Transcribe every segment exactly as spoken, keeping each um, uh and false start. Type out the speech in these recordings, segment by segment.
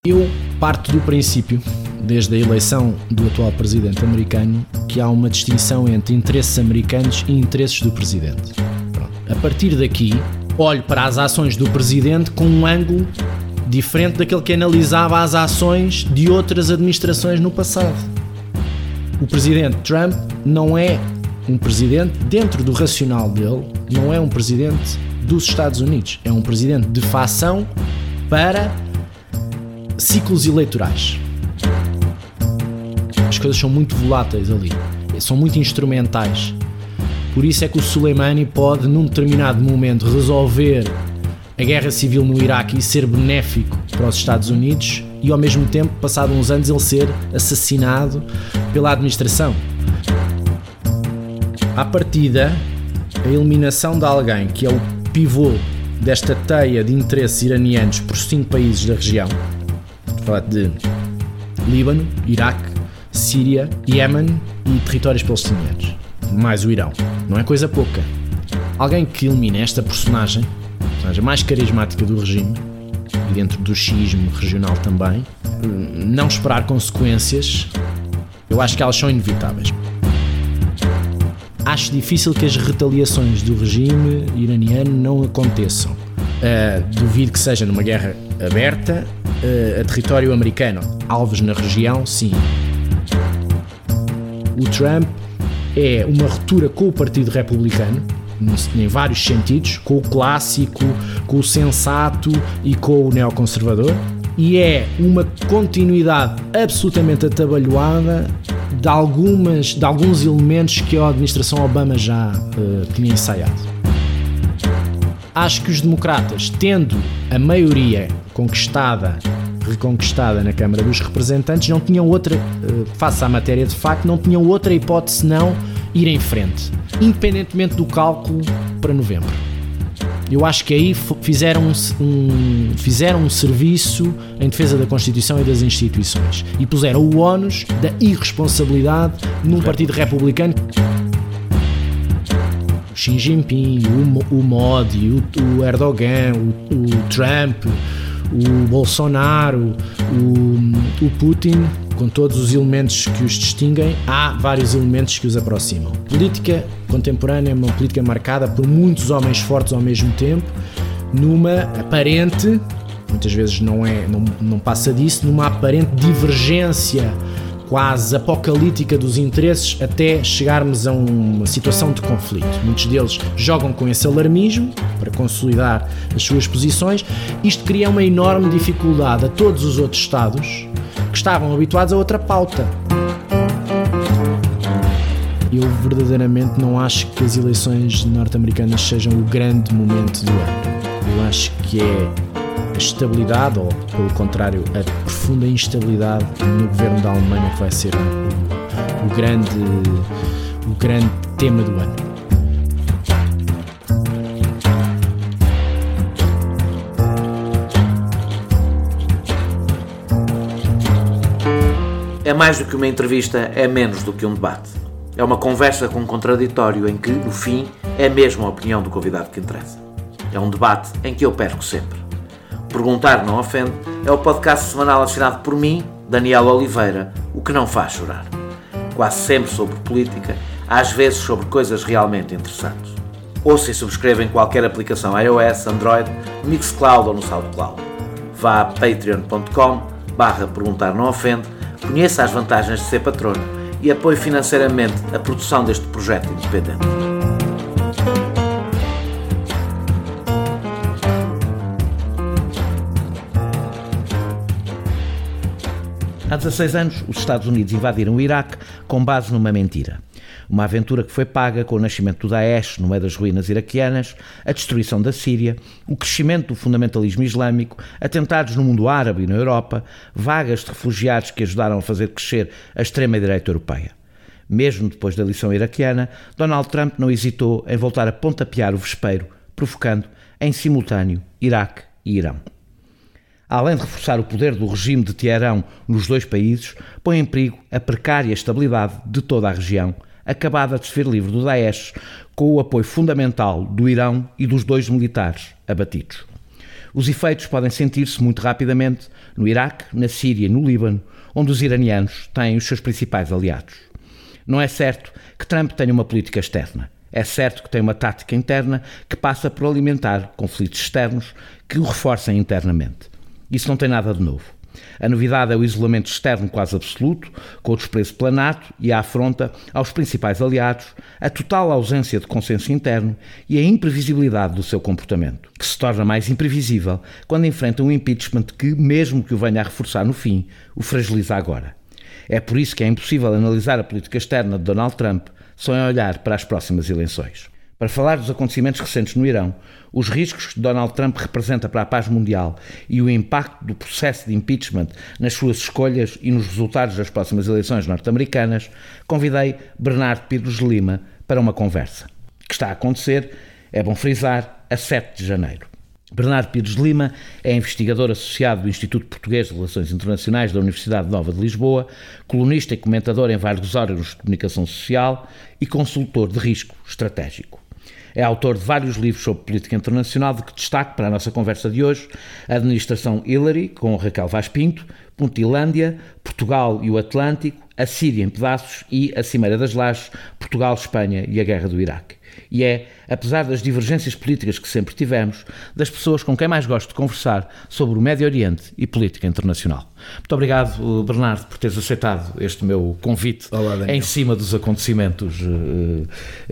Eu parto do princípio, desde a eleição do atual presidente americano, que há uma distinção entre interesses americanos e interesses do presidente. Pronto. A partir daqui, olho para as ações do presidente com um ângulo diferente daquele que analisava as ações de outras administrações no passado. O presidente Trump não é um presidente, dentro do racional dele, não é um presidente dos Estados Unidos, é um presidente de facção para ciclos eleitorais. As coisas são muito voláteis ali, são muito instrumentais. Por isso é que o Soleimani pode, num determinado momento, resolver a guerra civil no Iraque e ser benéfico para os Estados Unidos e, ao mesmo tempo, passado uns anos, ele ser assassinado pela administração. À partida, a eliminação de alguém que é o pivô desta teia de interesses iranianos por cinco países da região, falar de Líbano, Iraque, Síria, Iémen e territórios palestinianos, mais o Irão. Não é coisa pouca. Alguém que elimina esta personagem, a personagem mais carismática do regime, e dentro do xiismo regional também, não esperar consequências, eu acho que elas são inevitáveis. Acho difícil que as retaliações do regime iraniano não aconteçam. Uh, duvido que seja numa guerra aberta uh, a território americano. Alvos na região, sim. O Trump é uma ruptura com o Partido Republicano, em vários sentidos, com o clássico, com o sensato e com o neoconservador, e é uma continuidade absolutamente atabalhoada de, algumas, de alguns elementos que a administração Obama já uh, tinha ensaiado. Acho que os democratas, tendo a maioria conquistada, reconquistada na Câmara dos Representantes, não tinham outra, face à matéria de facto, não tinham outra hipótese senão ir em frente, independentemente do cálculo para novembro. Eu acho que aí fizeram um, fizeram um serviço em defesa da Constituição e das instituições e puseram o ónus da irresponsabilidade num partido republicano. Xi Jinping, o, o Modi, o, o Erdogan, o, o Trump, o Bolsonaro, o, o Putin, com todos os elementos que os distinguem, há vários elementos que os aproximam. Política contemporânea é uma política marcada por muitos homens fortes ao mesmo tempo, numa aparente, muitas vezes não, é, não, não passa disso, numa aparente divergência quase apocalíptica dos interesses até chegarmos a uma situação de conflito. Muitos deles jogam com esse alarmismo para consolidar as suas posições. Isto cria uma enorme dificuldade a todos os outros Estados que estavam habituados a outra pauta. Eu verdadeiramente não acho que as eleições norte-americanas sejam o grande momento do ano. Eu acho que é a estabilidade, ou pelo contrário, a profunda instabilidade no governo da Alemanha que vai ser o, o, grande, o grande tema do ano. É mais do que uma entrevista, é menos do que um debate. É uma conversa com um contraditório em que, no fim, é mesmo a opinião do convidado que interessa. É um debate em que eu perco sempre. Perguntar Não Ofende é o podcast semanal assinado por mim, Daniel Oliveira, o que não faz chorar. Quase sempre sobre política, às vezes sobre coisas realmente interessantes. Ouça e subscreva em qualquer aplicação iOS, Android, Mixcloud ou no SoundCloud. Vá a patreon ponto com barra perguntar não ofende, conheça as vantagens de ser patrono e apoie financeiramente a produção deste projeto independente. Há dezasseis anos, os Estados Unidos invadiram o Iraque com base numa mentira. Uma aventura que foi paga com o nascimento do Daesh no meio das ruínas iraquianas, a destruição da Síria, o crescimento do fundamentalismo islâmico, atentados no mundo árabe e na Europa, vagas de refugiados que ajudaram a fazer crescer a extrema-direita europeia. Mesmo depois da lição iraquiana, Donald Trump não hesitou em voltar a pontapear o vespeiro, provocando, em simultâneo, Iraque e Irão. Além de reforçar o poder do regime de Teherão nos dois países, põe em perigo a precária estabilidade de toda a região, acabada de se ver livre do Daesh, com o apoio fundamental do Irão e dos dois militares abatidos. Os efeitos podem sentir-se muito rapidamente no Iraque, na Síria e no Líbano, onde os iranianos têm os seus principais aliados. Não é certo que Trump tenha uma política externa. É certo que tem uma tática interna que passa por alimentar conflitos externos que o reforcem internamente. Isso não tem nada de novo. A novidade é o isolamento externo quase absoluto, com o desprezo planato e a afronta aos principais aliados, a total ausência de consenso interno e a imprevisibilidade do seu comportamento, que se torna mais imprevisível quando enfrenta um impeachment que, mesmo que o venha a reforçar no fim, o fragiliza agora. É por isso que é impossível analisar a política externa de Donald Trump sem olhar para as próximas eleições. Para falar dos acontecimentos recentes no Irão, os riscos que Donald Trump representa para a paz mundial e o impacto do processo de impeachment nas suas escolhas e nos resultados das próximas eleições norte-americanas, convidei Bernardo Pires de Lima para uma conversa, que está a acontecer, é bom frisar, a sete de janeiro. Bernardo Pires de Lima é investigador associado do Instituto Português de Relações Internacionais da Universidade Nova de Lisboa, colunista e comentador em vários órgãos de comunicação social e consultor de risco estratégico. É autor de vários livros sobre política internacional, de que destaque para a nossa conversa de hoje a Administração Hillary, com Raquel Vaz Pinto, Puntilândia, Portugal e o Atlântico, a Síria em pedaços e a Cimeira das Lajes, Portugal, Espanha e a Guerra do Iraque. E é, apesar das divergências políticas que sempre tivemos, das pessoas com quem mais gosto de conversar sobre o Médio Oriente e política internacional. Muito obrigado, Bernardo, por teres aceitado este meu convite. Olá, em cima dos acontecimentos uh, uh,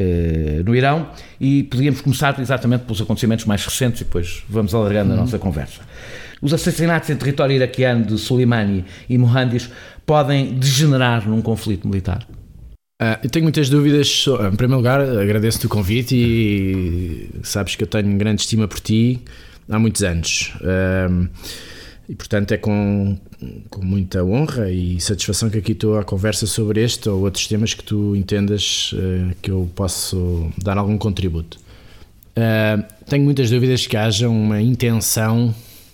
no Irão, e podíamos começar exatamente pelos acontecimentos mais recentes e depois vamos alargando uhum. a nossa conversa. Os assassinatos em território iraquiano de Soleimani e Mohandes podem degenerar num conflito militar? Uh, eu tenho muitas dúvidas. Em primeiro lugar, agradeço-te o convite e sabes que eu tenho grande estima por ti há muitos anos. Uh, e, portanto, é com, com muita honra e satisfação que aqui estou à conversa sobre este ou outros temas que tu entendas uh, que eu posso dar algum contributo. Uh, tenho muitas dúvidas que haja uma intenção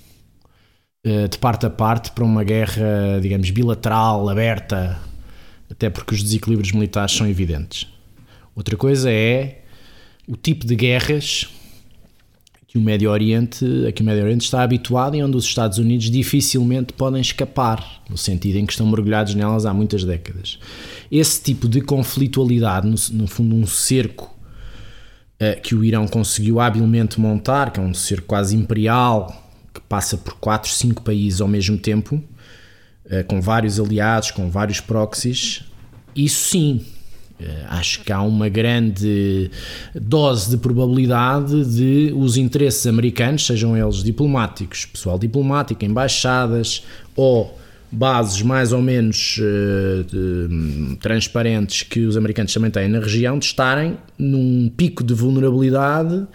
uh, de parte a parte para uma guerra, digamos, bilateral, aberta, até porque os desequilíbrios militares são evidentes. Outra coisa é o tipo de guerras que o Médio Oriente, a que o Médio Oriente está habituado e onde os Estados Unidos dificilmente podem escapar, no sentido em que estão mergulhados nelas há muitas décadas. Esse tipo de conflitualidade, no, no fundo um cerco uh, que o Irão conseguiu habilmente montar, que é um cerco quase imperial, que passa por quatro, cinco países ao mesmo tempo, com vários aliados, com vários proxies, isso sim, acho que há uma grande dose de probabilidade de os interesses americanos, sejam eles diplomáticos, pessoal diplomático, embaixadas ou bases mais ou menos uh, de, transparentes que os americanos também têm na região, de estarem num pico de vulnerabilidade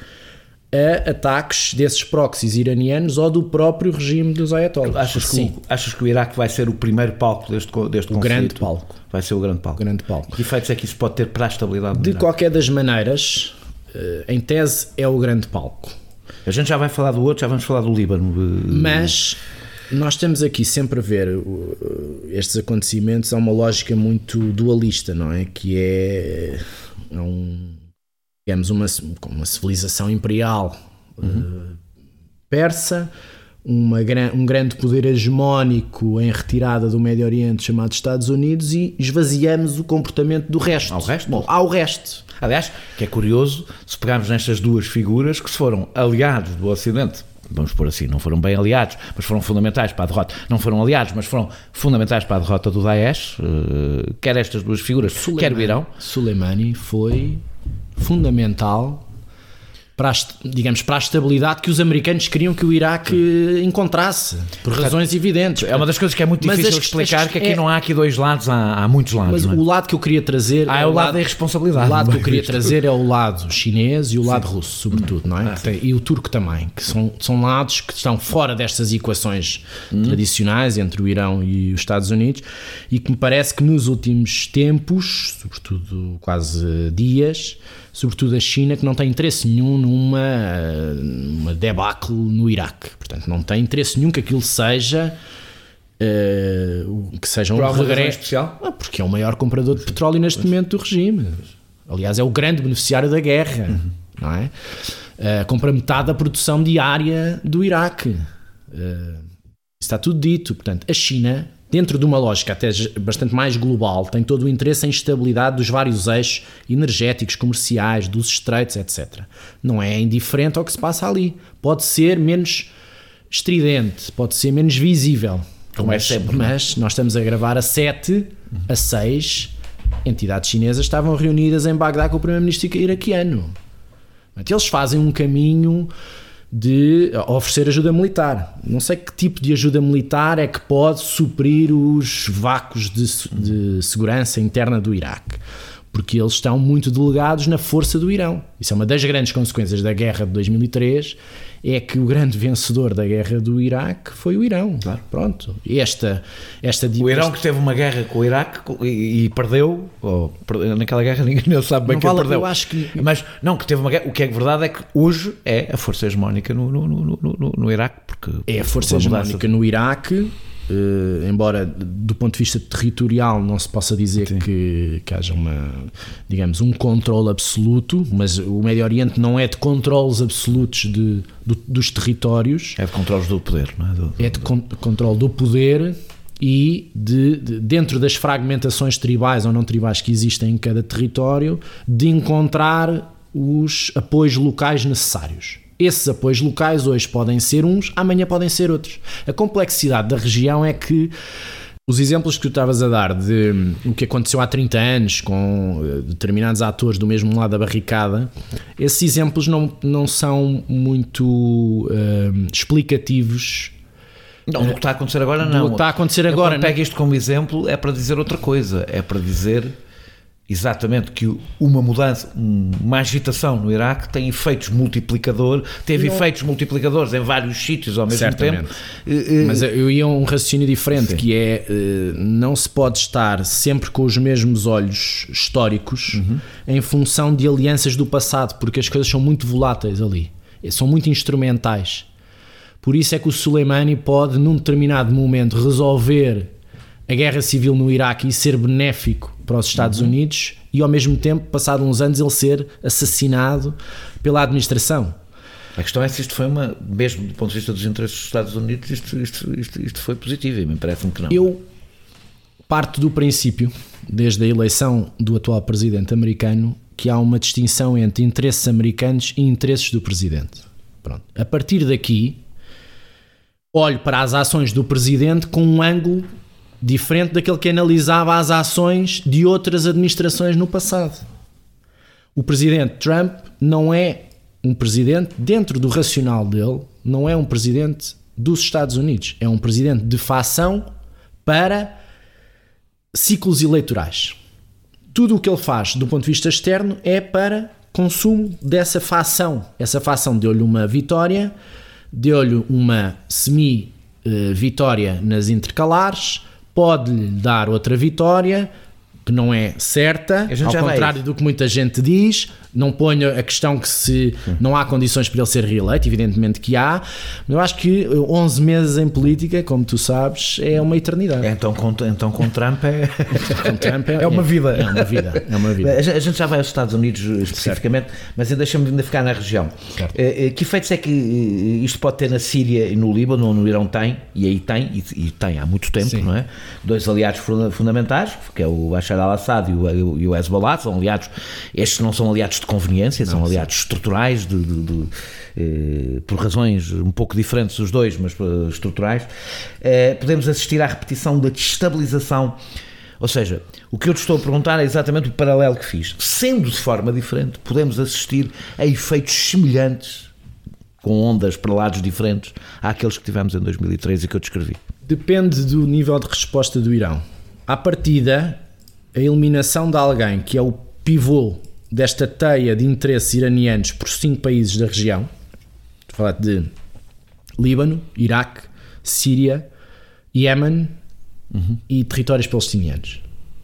a ataques desses proxies iranianos ou do próprio regime dos ayatollahs. Achas que, o, achas que o Iraque vai ser o primeiro palco deste, deste o conflito? Grande palco. Vai ser o grande palco. O grande palco. Que efeitos é que isso pode ter para a estabilidade do De Iraque? qualquer das maneiras, em tese, é o grande palco. A gente já vai falar do outro, já vamos falar do Líbano. Mas nós estamos aqui sempre a ver estes acontecimentos a uma lógica muito dualista, não é? Que é, é um... digamos, uma, uma civilização imperial uhum. uh, persa, uma, um grande poder hegemónico em retirada do Médio Oriente chamado Estados Unidos, e esvaziamos o comportamento do resto. Ao resto? Bom, ao resto. Aliás, que é curioso, se pegarmos nestas duas figuras que se foram aliados do Ocidente, vamos pôr assim, não foram bem aliados, mas foram fundamentais para a derrota, não foram aliados, mas foram fundamentais para a derrota do Daesh, uh, quer estas duas figuras, Soleimani, quer o Irão. Soleimani foi fundamental para a, digamos, para a estabilidade que os americanos queriam que o Iraque Sim. encontrasse, por razões evidentes. É uma das coisas que é muito difícil de explicar, que aqui é, não há aqui dois lados, há, há muitos lados. Mas não é? o lado que eu queria trazer... Ah, é o lado da irresponsabilidade. O lado que eu queria trazer é o lado chinês e o lado Sim. russo, sobretudo, não é? Ah, e o turco também, que são, são lados que estão fora destas equações hum. tradicionais entre o Irão e os Estados Unidos, e que me parece que nos últimos tempos, sobretudo quase dias, sobretudo a China, que não tem interesse nenhum numa uma debacle no Iraque. Portanto, não tem interesse nenhum que aquilo seja uh, que seja um regresso especial. Ah, porque é o maior comprador de petróleo neste momento do regime. Aliás, é o grande beneficiário da guerra. Uhum. não é? Uh, compra metade da produção diária do Iraque. Uh, está tudo dito. Portanto, a China, dentro de uma lógica até bastante mais global, tem todo o interesse em estabilidade dos vários eixos energéticos, comerciais, dos estreitos, etcétera. Não é indiferente ao que se passa ali. Pode ser menos estridente, pode ser menos visível. Como é sempre. Mas nós estamos a gravar a sete, a seis entidades chinesas estavam reunidas em Bagdá com o primeiro-ministro iraquiano. Eles fazem um caminho de oferecer ajuda militar. Não sei que tipo de ajuda militar é que pode suprir os vácuos de, de segurança interna do Iraque, porque eles estão muito delegados na força do Irão. Isso é uma das grandes consequências da guerra de dois mil e três, é que o grande vencedor da guerra do Iraque foi o Irão. Claro. Pronto. Esta, esta, o Irão que teve uma guerra com o Iraque e, e perdeu, ou, naquela guerra ninguém não sabe bem não que vale, perdeu. Eu acho que... Mas não, que teve uma guerra, o que é verdade é que hoje é a força hegemónica no, no, no, no, no Iraque. Porque é a força hegemónica no Iraque. Uh, embora do ponto de vista territorial não se possa dizer que, que haja uma, digamos, um controle absoluto, mas o Médio Oriente não é de controles absolutos de, do, dos territórios. É de controles do poder, não é? Do, é de con- controle do poder e de, de, dentro das fragmentações tribais ou não tribais que existem em cada território, de encontrar os apoios locais necessários. Esses apoios locais hoje podem ser uns, amanhã podem ser outros. A complexidade da região é que os exemplos que tu estavas a dar de o que aconteceu há trinta anos com determinados atores do mesmo lado da barricada, esses exemplos não, não são muito uh, explicativos. Não, do que está a acontecer agora não. Do que está a acontecer agora. Eu, quando pego isto como exemplo, é para dizer outra coisa. É para dizer exatamente que uma mudança, uma agitação no Iraque tem efeitos multiplicador, teve não. efeitos multiplicadores em vários sítios ao mesmo Certamente. tempo. Mas eu ia a um raciocínio diferente, Sim. que é, não se pode estar sempre com os mesmos olhos históricos uhum. em função de alianças do passado, porque as coisas são muito voláteis ali, são muito instrumentais. Por isso é que o Soleimani pode, num determinado momento, resolver a guerra civil no Iraque e ser benéfico para os Estados uhum. Unidos e ao mesmo tempo, passado uns anos, ele ser assassinado pela administração. A questão é se isto foi uma, mesmo do ponto de vista dos interesses dos Estados Unidos, isto, isto, isto, isto foi positivo, e me parece-me que não. Eu parto do princípio, desde a eleição do atual presidente americano, que há uma distinção entre interesses americanos e interesses do presidente. Pronto. A partir daqui, olho para as ações do presidente com um ângulo diferente daquele que analisava as ações de outras administrações no passado. O presidente Trump não é um presidente, dentro do racional dele, não é um presidente dos Estados Unidos, é um presidente de facção para ciclos eleitorais. Tudo o que ele faz do ponto de vista externo é para consumo dessa facção. Essa facção deu-lhe uma vitória, deu-lhe uma semi-vitória nas intercalares, pode-lhe dar outra vitória que não é certa, ao contrário do que muita gente diz. Não ponho a questão que se não há condições para ele ser reeleito, evidentemente que há, mas eu acho que onze meses em política, como tu sabes, é uma eternidade. É, então, com, então com Trump é, com Trump é, é uma vida. É uma vida, é uma vida. A gente já vai aos Estados Unidos especificamente, certo. Mas deixa-me ainda ficar na região. Certo. Que efeitos é que isto pode ter na Síria e no Líbano, ou no Irão tem, e aí tem, e, e tem há muito tempo, Sim. não é? Dois aliados fundamentais, que é o Bashar al-Assad e o, e o Hezbollah, são aliados, estes não são aliados de conveniência, não, são aliados sim. estruturais de, de, de, eh, por razões um pouco diferentes os dois, mas uh, estruturais. Eh, podemos assistir à repetição da destabilização, ou seja, o que eu te estou a perguntar é exatamente o paralelo que fiz. Sendo de forma diferente, podemos assistir a efeitos semelhantes, com ondas para lados diferentes, àqueles que tivemos em dois mil e três e que eu descrevi. Depende do nível de resposta do Irão. À partida, a eliminação de alguém que é o pivô desta teia de interesses iranianos por cinco países da região, estou a falar de Líbano, Iraque, Síria, Iémen uhum. e territórios palestinianos.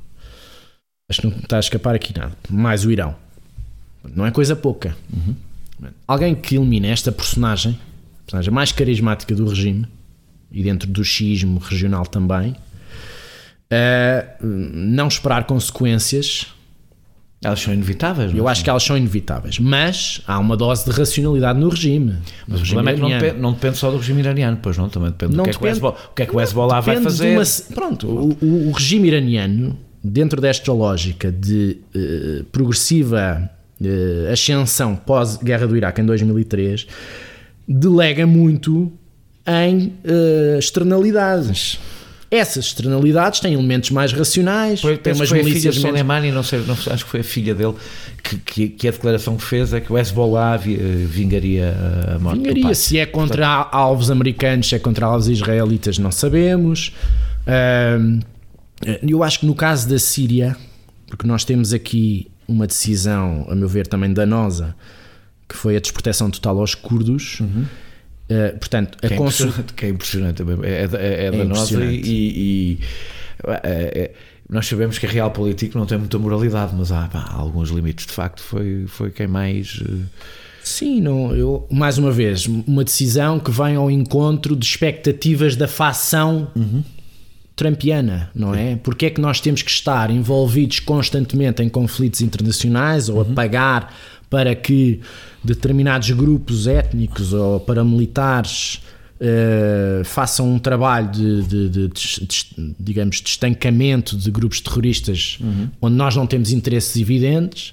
Acho que não está a escapar aqui nada. Mais o Irão. Não é coisa pouca. Uhum. Alguém que elimina esta personagem, a personagem mais carismática do regime, e dentro do xiismo regional também, uh, não esperar consequências. Elas são inevitáveis. Eu acho que elas são inevitáveis, mas há uma dose de racionalidade no regime. Mas o problema é que não depende, não depende só do regime iraniano, pois não, também depende do que, depende, é que o Hezbollah, o que é que o Hezbollah vai fazer. Uma, pronto, o, o regime iraniano, dentro desta lógica de uh, progressiva uh, ascensão pós-guerra do Iraque em dois mil e três, delega muito em uh, externalidades. Essas externalidades têm elementos mais racionais. Foi, tem umas foi milícias a filha de Soleimani, não sei, não, acho que foi a filha dele que, que, que a declaração que fez é que o Hezbollah vingaria a morte vingaria. do pai. Se é contra Portanto, alvos americanos, se é contra alvos israelitas, não sabemos. Uh, eu acho que no caso da Síria, porque nós temos aqui uma decisão, a meu ver, também danosa, que foi a desproteção total aos curdos. Uhum. Uh, portanto, que, a é consul... que é impressionante também, é, é, é danosa e, e é, é, nós sabemos que a realpolitik não tem muita moralidade, mas há, pá, há alguns limites. De facto, foi, foi quem mais. Sim, não, eu, mais uma vez, uma decisão que vem ao encontro de expectativas da facção uhum. trumpiana, não é? Porque é que nós temos que estar envolvidos constantemente em conflitos internacionais ou uhum. a pagar para que determinados grupos étnicos ou paramilitares uh, façam um trabalho de, de, de, de, de, digamos, de estancamento de grupos terroristas uhum. onde nós não temos interesses evidentes.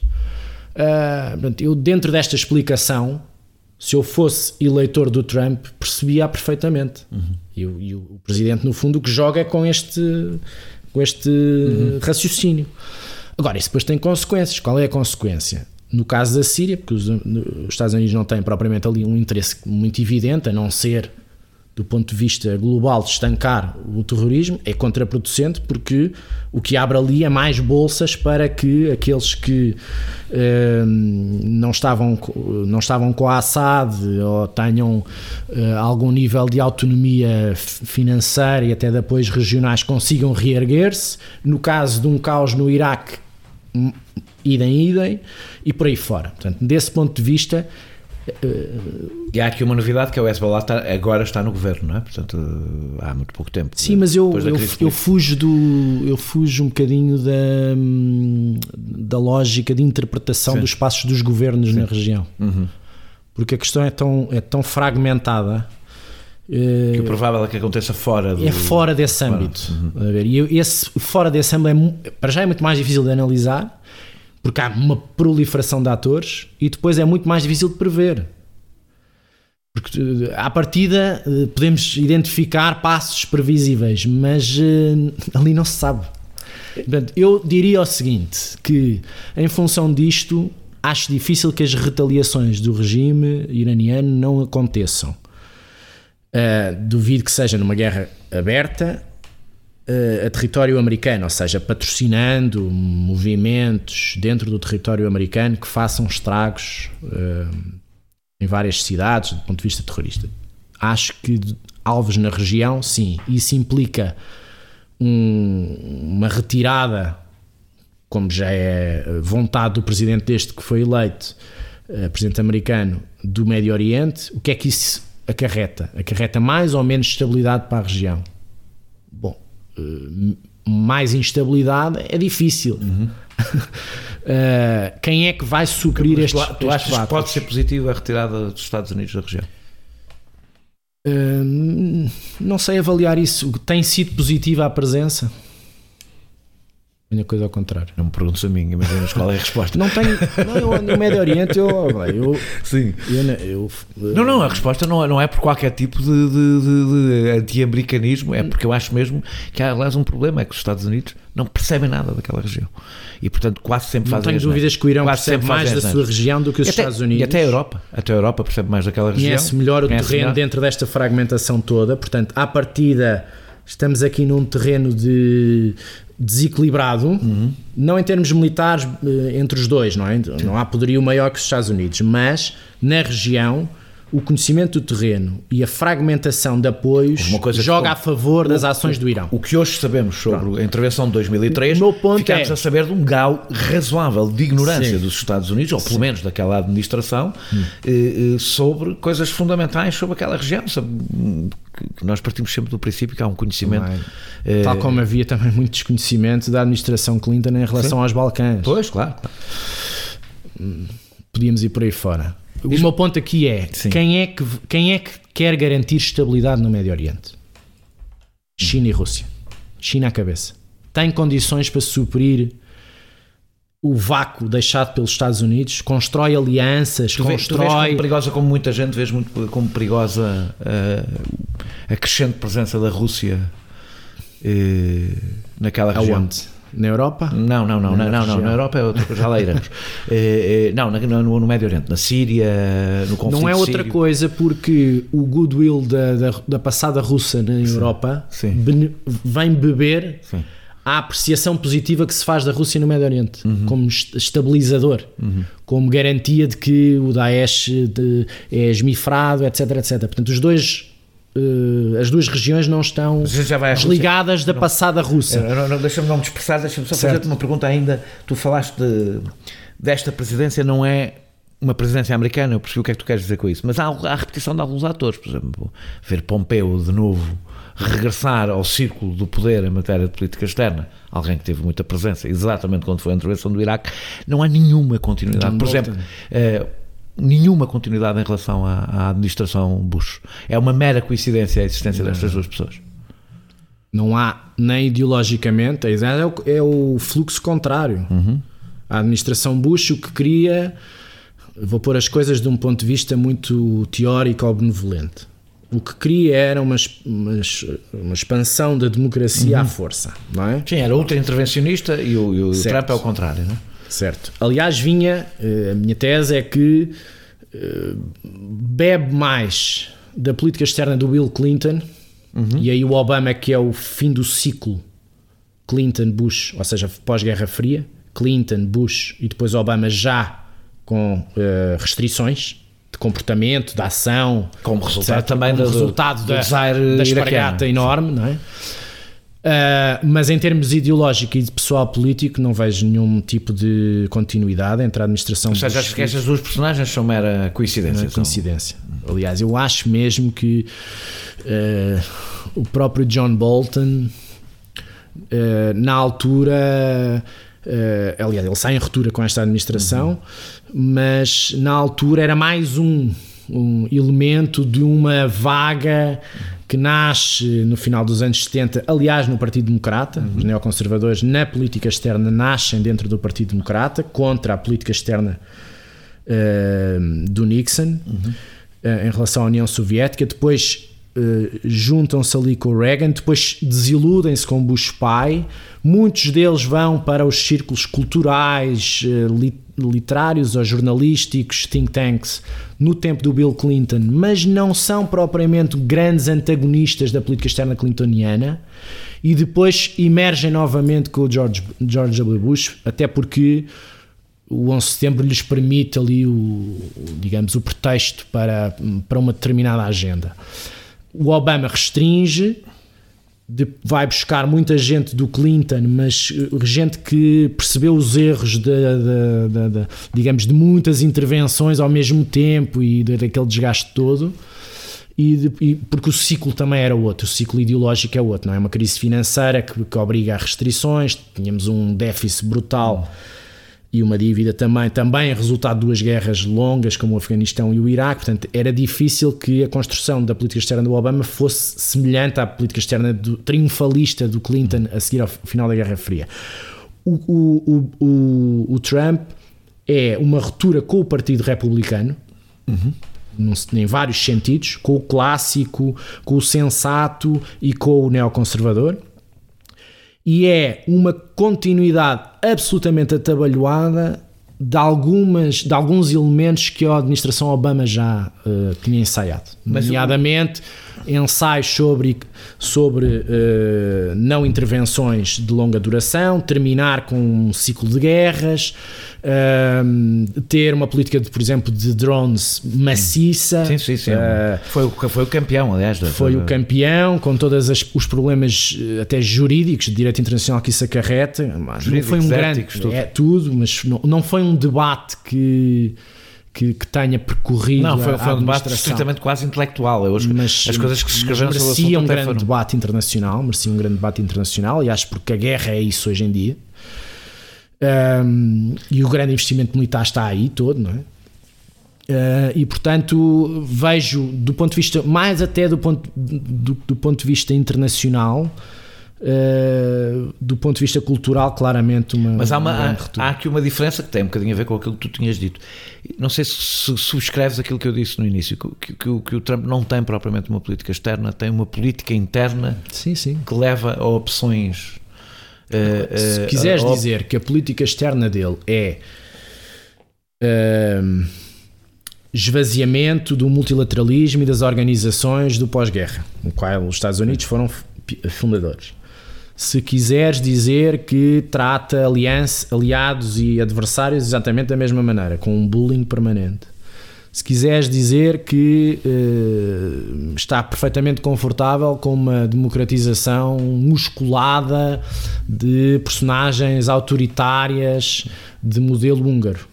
Uh, eu, dentro desta explicação, se eu fosse eleitor do Trump, percebia perfeitamente. Uhum. E, o, e o presidente, no fundo, o que joga é com este, com este uhum. raciocínio. Agora, isso depois tem consequências. Qual é a consequência? No caso da Síria, porque os, os Estados Unidos não têm propriamente ali um interesse muito evidente, a não ser do ponto de vista global de estancar o terrorismo, é contraproducente, porque o que abre ali é mais bolsas para que aqueles que eh, não, estavam, não estavam com a Assad ou tenham eh, algum nível de autonomia financeira e até de apoios regionais consigam reerguer-se. No caso de um caos no Iraque, idem, idem, e por aí fora. Portanto, desse ponto de vista... Uh, e há aqui uma novidade, que é o Hezbollah está, agora está no governo, não é? Portanto, há muito pouco tempo. Sim, mas eu, eu, eu, fujo do, eu fujo um bocadinho da, da lógica de interpretação Sim. dos passos dos governos Sim. na região. Uhum. Porque a questão é tão, é tão fragmentada que o provável é que aconteça fora do... É fora desse âmbito. Uhum. A ver, e esse fora desse âmbito é, para já é muito mais difícil de analisar, porque há uma proliferação de atores, e depois é muito mais difícil de prever. Porque à partida podemos identificar passos previsíveis, mas ali não se sabe. Portanto, eu diria o seguinte, que em função disto acho difícil que as retaliações do regime iraniano não aconteçam. Uh, duvido que seja numa guerra aberta uh, a território americano, ou seja, patrocinando movimentos dentro do território americano que façam estragos uh, em várias cidades do ponto de vista terrorista. Acho que alvos na região, sim, isso implica um, uma retirada, como já é vontade do presidente deste que foi eleito, uh, presidente americano, do Médio Oriente. O que é que isso acarreta? Acarreta mais ou menos estabilidade para a região? Bom, mais instabilidade é difícil. Uhum. uh, quem é que vai suprir Mas estes, tu, tu achas que pode ser positivo a retirada dos Estados Unidos da região? Uh, não sei avaliar isso. Tem sido positiva a presença? Minha coisa ao contrário. Não me perguntes a mim, imagina qual é a resposta. Não tenho. Não, eu no Médio Oriente, eu. eu Sim. Eu, eu, eu, não, não, a resposta não é, não é por qualquer tipo de, de, de, de anti-americanismo, é porque eu acho mesmo que há, aliás, um problema: é que os Estados Unidos não percebem nada daquela região. E, portanto, quase sempre fazem. Não tenho dúvidas que o Irão percebe mais da sua região do que os até, Estados Unidos. E até a Europa. Até a Europa percebe mais daquela região. Conhece melhor o Conhece terreno melhor. Dentro desta fragmentação toda. Portanto, à partida, estamos aqui num terreno de. Desequilibrado, uhum. não em termos militares entre os dois, não é? Não há poderio maior que os Estados Unidos, mas na região o conhecimento do terreno e a fragmentação de apoios joga a favor das ações do Irão. O que hoje sabemos sobre Pronto. a intervenção de dois mil e três, ficamos é... a saber de um grau razoável de ignorância Sim. dos Estados Unidos, ou pelo Sim. menos daquela administração, hum. eh, sobre coisas fundamentais sobre aquela região. Sabe, que nós partimos sempre do princípio que há um conhecimento... É. Tal como havia também muito desconhecimento da administração Clinton em relação Sim. aos Balcãs. Pois, claro. Podíamos ir por aí fora. O Diz... meu ponto aqui é quem, é que quem é que quer garantir estabilidade no Médio Oriente? China e Rússia. China à cabeça. Tem condições para suprir o vácuo deixado pelos Estados Unidos, constrói alianças, tu constrói... Tu vês como perigosa, como muita gente vê muito como perigosa uh, a crescente presença da Rússia uh, naquela região. Aonde? Na Europa? Não, não, não, não, não, não, na Europa é outra coisa, já lá iremos. é, é, não, no, no Médio Oriente, na Síria, no conflito Não é outra sírio. coisa porque o goodwill da, da, da passada russa na Sim. Europa Sim. Bene, vem beber Sim. a apreciação positiva que se faz da Rússia no Médio Oriente, uhum. como estabilizador, uhum. como garantia de que o Daesh de, é esmifrado, etc, etcétera. Portanto, os dois... Uh, as duas regiões não estão desligadas da não, passada russa. Não, não, deixa-me não me dispersar, deixa-me só fazer-te uma pergunta ainda. Tu falaste de, desta presidência, não é uma presidência americana, eu percebi o que é que tu queres dizer com isso, mas há, há a repetição de alguns atores, por exemplo, ver Pompeo de novo regressar ao círculo do poder em matéria de política externa, alguém que teve muita presença, exatamente quando foi a intervenção do Iraque, não há nenhuma continuidade. Por exemplo, uh, nenhuma continuidade em relação à, à administração Bush. É uma mera coincidência a existência não. destas duas pessoas. Não há, nem ideologicamente, é o, é o fluxo contrário. Uhum. A administração Bush o que queria, vou pôr as coisas de um ponto de vista muito teórico ou benevolente, o que queria era uma, uma, uma expansão da democracia uhum. à força, não é? Sim, era ultra-intervencionista e o, e o Trump é o contrário, não é? Certo. Aliás, vinha, a minha tese é que bebe mais da política externa do Bill Clinton, uhum. e aí o Obama, que é o fim do ciclo Clinton-Bush, ou seja, pós-Guerra Fria, Clinton, Bush e depois Obama já com uh, restrições de comportamento, de ação, como resultado etcétera, também como do, resultado do, da, do da espargata enorme, não é? Uh, mas em termos ideológico e de pessoal político não vejo nenhum tipo de continuidade entre a administração. Ou seja, acho que estas duas personagens são mera coincidência. Não é coincidência. Aliás, eu acho mesmo que uh, o próprio John Bolton uh, na altura uh, aliás, ele sai em ruptura com esta administração, uhum. mas na altura era mais um, um elemento de uma vaga que nasce no final dos anos setenta, aliás no Partido Democrata, uhum. os neoconservadores na política externa nascem dentro do Partido Democrata, contra a política externa uh, do Nixon, uhum. uh, em relação à União Soviética. Depois uh, juntam-se ali com o Reagan, depois desiludem-se com o Bush pai, muitos deles vão para os círculos culturais, uh, lit- literários ou jornalísticos, think tanks, no tempo do Bill Clinton, mas não são propriamente grandes antagonistas da política externa clintoniana, e depois emergem novamente com o George, George W. Bush, até porque o onze de setembro lhes permite ali o, digamos, o pretexto para, para uma determinada agenda. O Obama restringe, de, vai buscar muita gente do Clinton, mas gente que percebeu os erros de, de, de, de, digamos, de muitas intervenções ao mesmo tempo e daquele desgaste todo, e, de, e porque o ciclo também era outro, o ciclo ideológico é outro, não é? Uma crise financeira que, que obriga a restrições, tínhamos um déficit brutal e uma dívida também, também resultado de duas guerras longas como o Afeganistão e o Iraque. Portanto era difícil que a construção da política externa do Obama fosse semelhante à política externa do, triunfalista do Clinton a seguir ao final da Guerra Fria. O, o, o, o, o Trump é uma ruptura com o Partido Republicano, uhum. num, em vários sentidos, com o clássico, com o sensato e com o neoconservador, e é uma continuidade absolutamente atabalhoada de, algumas, de alguns elementos que a administração Obama já uh, tinha ensaiado, mas nomeadamente ensaios sobre, sobre uh, não intervenções de longa duração, terminar com um ciclo de guerras, uh, ter uma política, de, por exemplo, de drones maciça. Sim, sim, sim. Uh, foi, o, foi o campeão, aliás. Da, foi da... o campeão, com todos os problemas até jurídicos de direito internacional que isso acarreta. Não foi um grande... Tudo. É tudo, mas não, não foi um debate que... Que, que tenha percorrido. Não, foi, foi a um debate estritamente quase intelectual. Eu, mas, as coisas que se escreveram sobre o assunto merecia um grande foram... debate internacional, merecia um grande debate internacional, e acho porque a guerra é isso hoje em dia. Um, e o grande investimento militar está aí todo, não é? Uh, e portanto vejo do ponto de vista, mais até do ponto, do, do ponto de vista internacional, Uh, do ponto de vista cultural, claramente uma. Mas há, uma, uma há, há aqui uma diferença que tem um bocadinho a ver com aquilo que tu tinhas dito. Não sei se subscreves aquilo que eu disse no início, que, que, que o Trump não tem propriamente uma política externa, tem uma política interna sim, sim. que leva a opções. Uh, se uh, quiseres uh, dizer que a política externa dele é uh, esvaziamento do multilateralismo e das organizações do pós-guerra, no qual os Estados Unidos foram fundadores. Se quiseres dizer que trata aliança, aliados e adversários exatamente da mesma maneira, com um bullying permanente. Se quiseres dizer que uh, está perfeitamente confortável com uma democratização musculada de personagens autoritárias de modelo húngaro.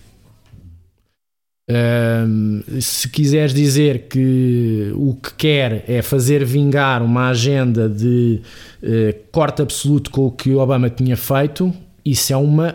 Uh, se quiseres dizer que o que quer é fazer vingar uma agenda de uh, corte absoluto com o que Obama tinha feito, isso é uma,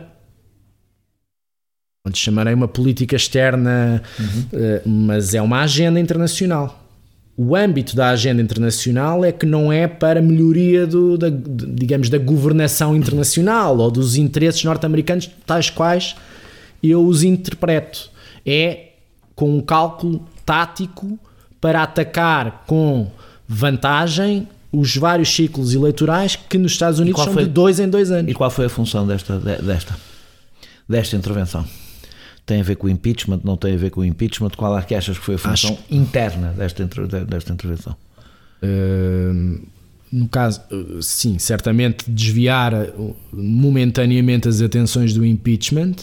onde chamarei uma política externa, uhum. uh, mas é uma agenda internacional. O âmbito da agenda internacional é que não é para melhoria do, da, digamos, da governação internacional ou dos interesses norte-americanos tais quais eu os interpreto. É com um cálculo tático para atacar com vantagem os vários ciclos eleitorais que nos Estados Unidos são foi, de dois em dois anos. E qual foi a função desta, desta, desta intervenção? Tem a ver com o impeachment? Não tem a ver com o impeachment? Qual é que achas que foi a função Acho... interna desta, desta intervenção? Uh, no caso, sim, certamente desviar momentaneamente as atenções do impeachment.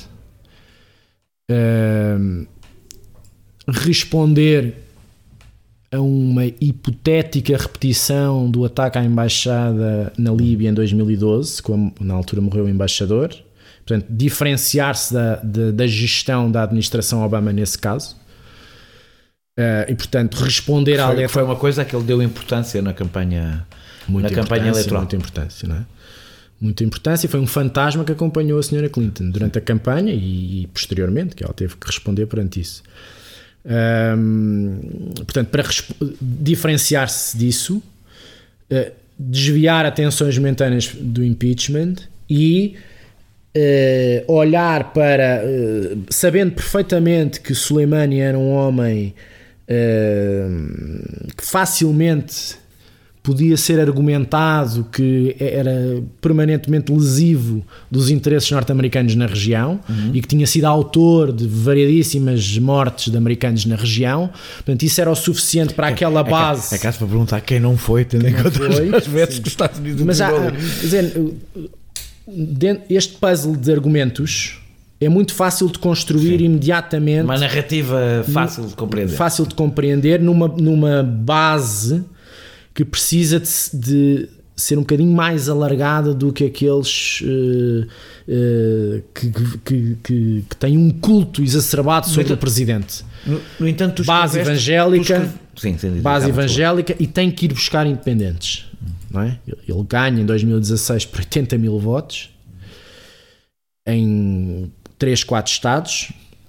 Uh, responder a uma hipotética repetição do ataque à embaixada na Líbia em dois mil e doze, como na altura morreu o embaixador. Portanto, diferenciar-se da, da, da gestão da administração Obama nesse caso. Uh, e portanto responder à letra. Foi uma coisa que ele deu importância na campanha, na campanha eleitoral. Muita importância, não é? Muita importância, foi um fantasma que acompanhou a senhora Clinton durante a campanha e, e posteriormente, que ela teve que responder perante isso. Um, portanto, para diferenciar-se disso, uh, desviar atenções momentâneas do impeachment e uh, olhar para, uh, sabendo perfeitamente que Soleimani era um homem uh, que facilmente podia ser argumentado que era permanentemente lesivo dos interesses norte-americanos na região, uhum. e que tinha sido autor de variadíssimas mortes de americanos na região. Portanto, isso era o suficiente para aquela é, base. É caso para perguntar quem não foi, tendo em conta as vezes que os Estados Unidos... Mas há, dizer, este puzzle de argumentos é muito fácil de construir, sim, imediatamente. Uma narrativa fácil de compreender. Fácil de compreender numa, numa base que precisa de, de ser um bocadinho mais alargada do que aqueles uh, uh, que, que, que, que têm um culto exacerbado sobre entanto, o presidente. No, no entanto, tu base evangélica, tu sim, sim, base evangélica e tem que ir buscar independentes. Não é? Ele ganha em dois mil e dezasseis por oitenta mil votos em três, quatro estados,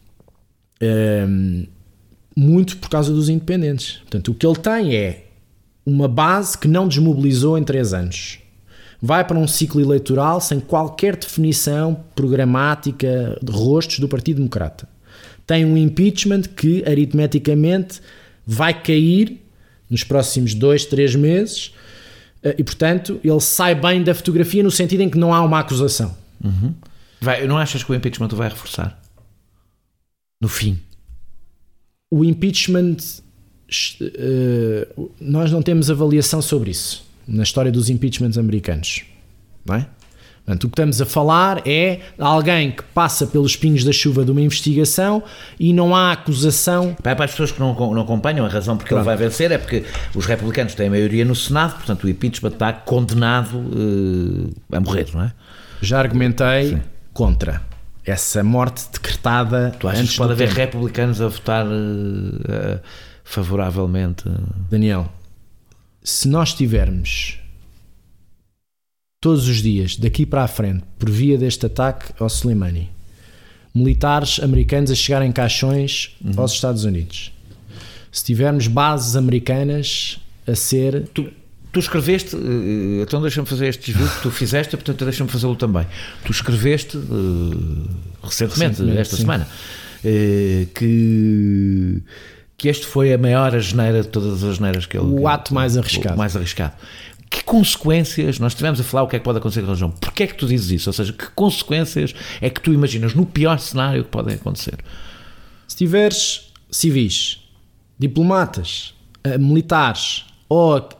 um, muito por causa dos independentes. Portanto, o que ele tem é uma base que não desmobilizou em três anos. Vai para um ciclo eleitoral sem qualquer definição programática de rostos do Partido Democrata. Tem um impeachment que, aritmeticamente, vai cair nos próximos dois, três meses e, portanto, ele sai bem da fotografia no sentido em que não há uma acusação. Uhum. Vai, não achas que o impeachment o vai reforçar? No fim? O impeachment uh, nós não temos avaliação sobre isso na história dos impeachments americanos, não é? Portanto, o que estamos a falar é alguém que passa pelos pingos da chuva de uma investigação e não há acusação. Para as pessoas que não, não acompanham, a razão porque claro. Ele vai vencer é porque os republicanos têm a maioria no Senado, portanto o impeachment está condenado uh, a morrer, não é? Já argumentei Sim. contra essa morte decretada. Tu achas antes que pode haver tempo. republicanos a votar uh, uh, favoravelmente? Daniel, se nós tivermos todos os dias, daqui para a frente, por via deste ataque ao Soleimani, militares americanos a chegarem em caixões uhum. aos Estados Unidos, se tivermos bases americanas a ser... Tu, tu escreveste, então deixa-me fazer este desvio que tu fizeste, portanto deixa-me fazê-lo também. Tu escreveste uh, recentemente, recentemente, esta sim. semana, uh, que, que este foi a maior asneira de todas as asneiras que ele... O que, ato mais arriscado. O mais arriscado. Que consequências, nós estivemos a falar o que é que pode acontecer com a religião, porquê é que tu dizes isso? Ou seja, que consequências é que tu imaginas no pior cenário que podem acontecer? Se tiveres civis, diplomatas, uh, militares ou uh,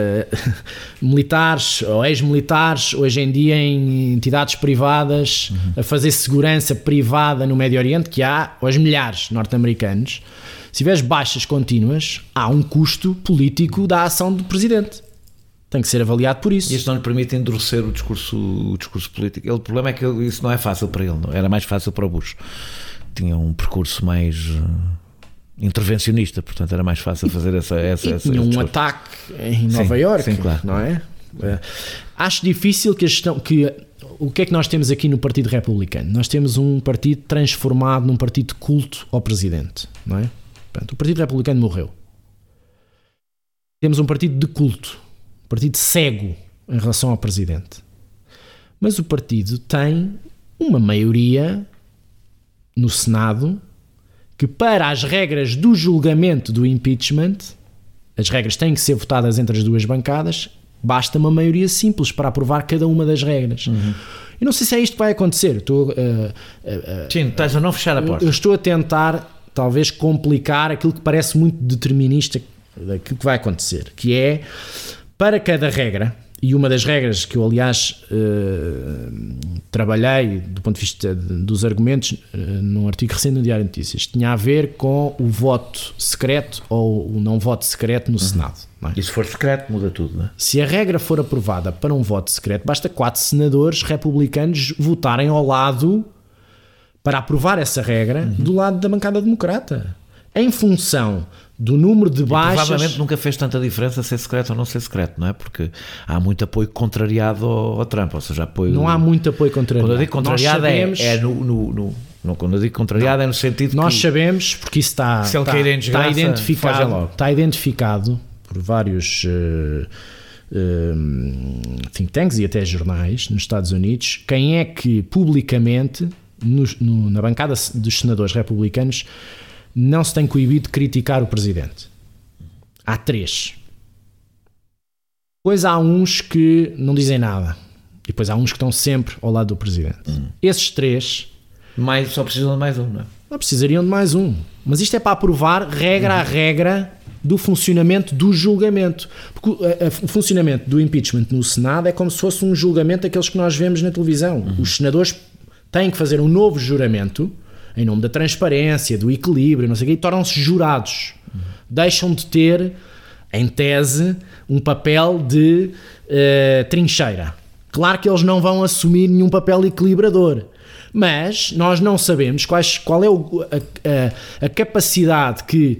militares ou ex-militares hoje em dia em entidades privadas uhum. a fazer segurança privada no Médio Oriente, que há aos milhares norte-americanos, se tiveres baixas contínuas, há um custo político da ação do presidente. Tem que ser avaliado por isso. E isso não lhe permite endurecer o discurso, o discurso político. Ele, o problema é que isso não é fácil para ele. Não? Era mais fácil para o Bush. Tinha um percurso mais uh, intervencionista, portanto era mais fácil fazer essa... essa, e essa tinha um discurso. Ataque em Nova Iorque, claro. Não é? Uh, acho difícil que a gestão... Que, o que é que nós temos aqui no Partido Republicano? Nós temos um partido transformado num partido de culto ao presidente, não é? Portanto, o Partido Republicano morreu. Temos um partido de culto. Partido cego em relação ao presidente. Mas o partido tem uma maioria no Senado que, para as regras do julgamento do impeachment, as regras têm que ser votadas entre as duas bancadas, basta uma maioria simples para aprovar cada uma das regras. Uhum. Eu não sei se é isto que vai acontecer. Estou, uh, uh, uh, Sim, estás a não fechar a porta. Eu estou a tentar, talvez, complicar aquilo que parece muito determinista daquilo que vai acontecer, que é... Para cada regra, e uma das regras que eu, aliás, uh, trabalhei do ponto de vista de, dos argumentos uh, num artigo recente no Diário de Notícias, tinha a ver com o voto secreto ou o não voto secreto no uhum. Senado. Não é? E se for secreto, muda tudo, não é? Se a regra for aprovada para um voto secreto, basta quatro senadores republicanos votarem ao lado para aprovar essa regra uhum. do lado da bancada democrata. Em função do número de baixas... E provavelmente nunca fez tanta diferença ser secreto ou não ser secreto, não é? Porque há muito apoio contrariado ao, ao Trump, ou seja, apoio... Não há muito apoio contrariado. Quando eu digo contrariado sabemos... é, é no... no, no não, quando eu digo contrariado não. É no sentido Nós que... sabemos, porque isso está, se ele está, cair em desgraça, está, identificado, está identificado por vários uh, uh, think tanks e até jornais nos Estados Unidos, quem é que publicamente, no, no, na bancada dos senadores republicanos, não se tem coibido de criticar o presidente. Há três. Depois há uns que não dizem nada. E depois há uns que estão sempre ao lado do presidente. Hum. Esses três... Mais, só precisam de mais um, não é? Não precisariam de mais um. Mas isto é para aprovar regra hum. a regra do funcionamento do julgamento. Porque a, a, o funcionamento do impeachment no Senado é como se fosse um julgamento daqueles que nós vemos na televisão. Hum. Os senadores têm que fazer um novo juramento em nome da transparência, do equilíbrio, não sei o quê, e tornam-se jurados. Uhum. Deixam de ter, em tese, um papel de uh, trincheira. Claro que eles não vão assumir nenhum papel equilibrador, mas nós não sabemos quais, qual é o, a, a, a capacidade que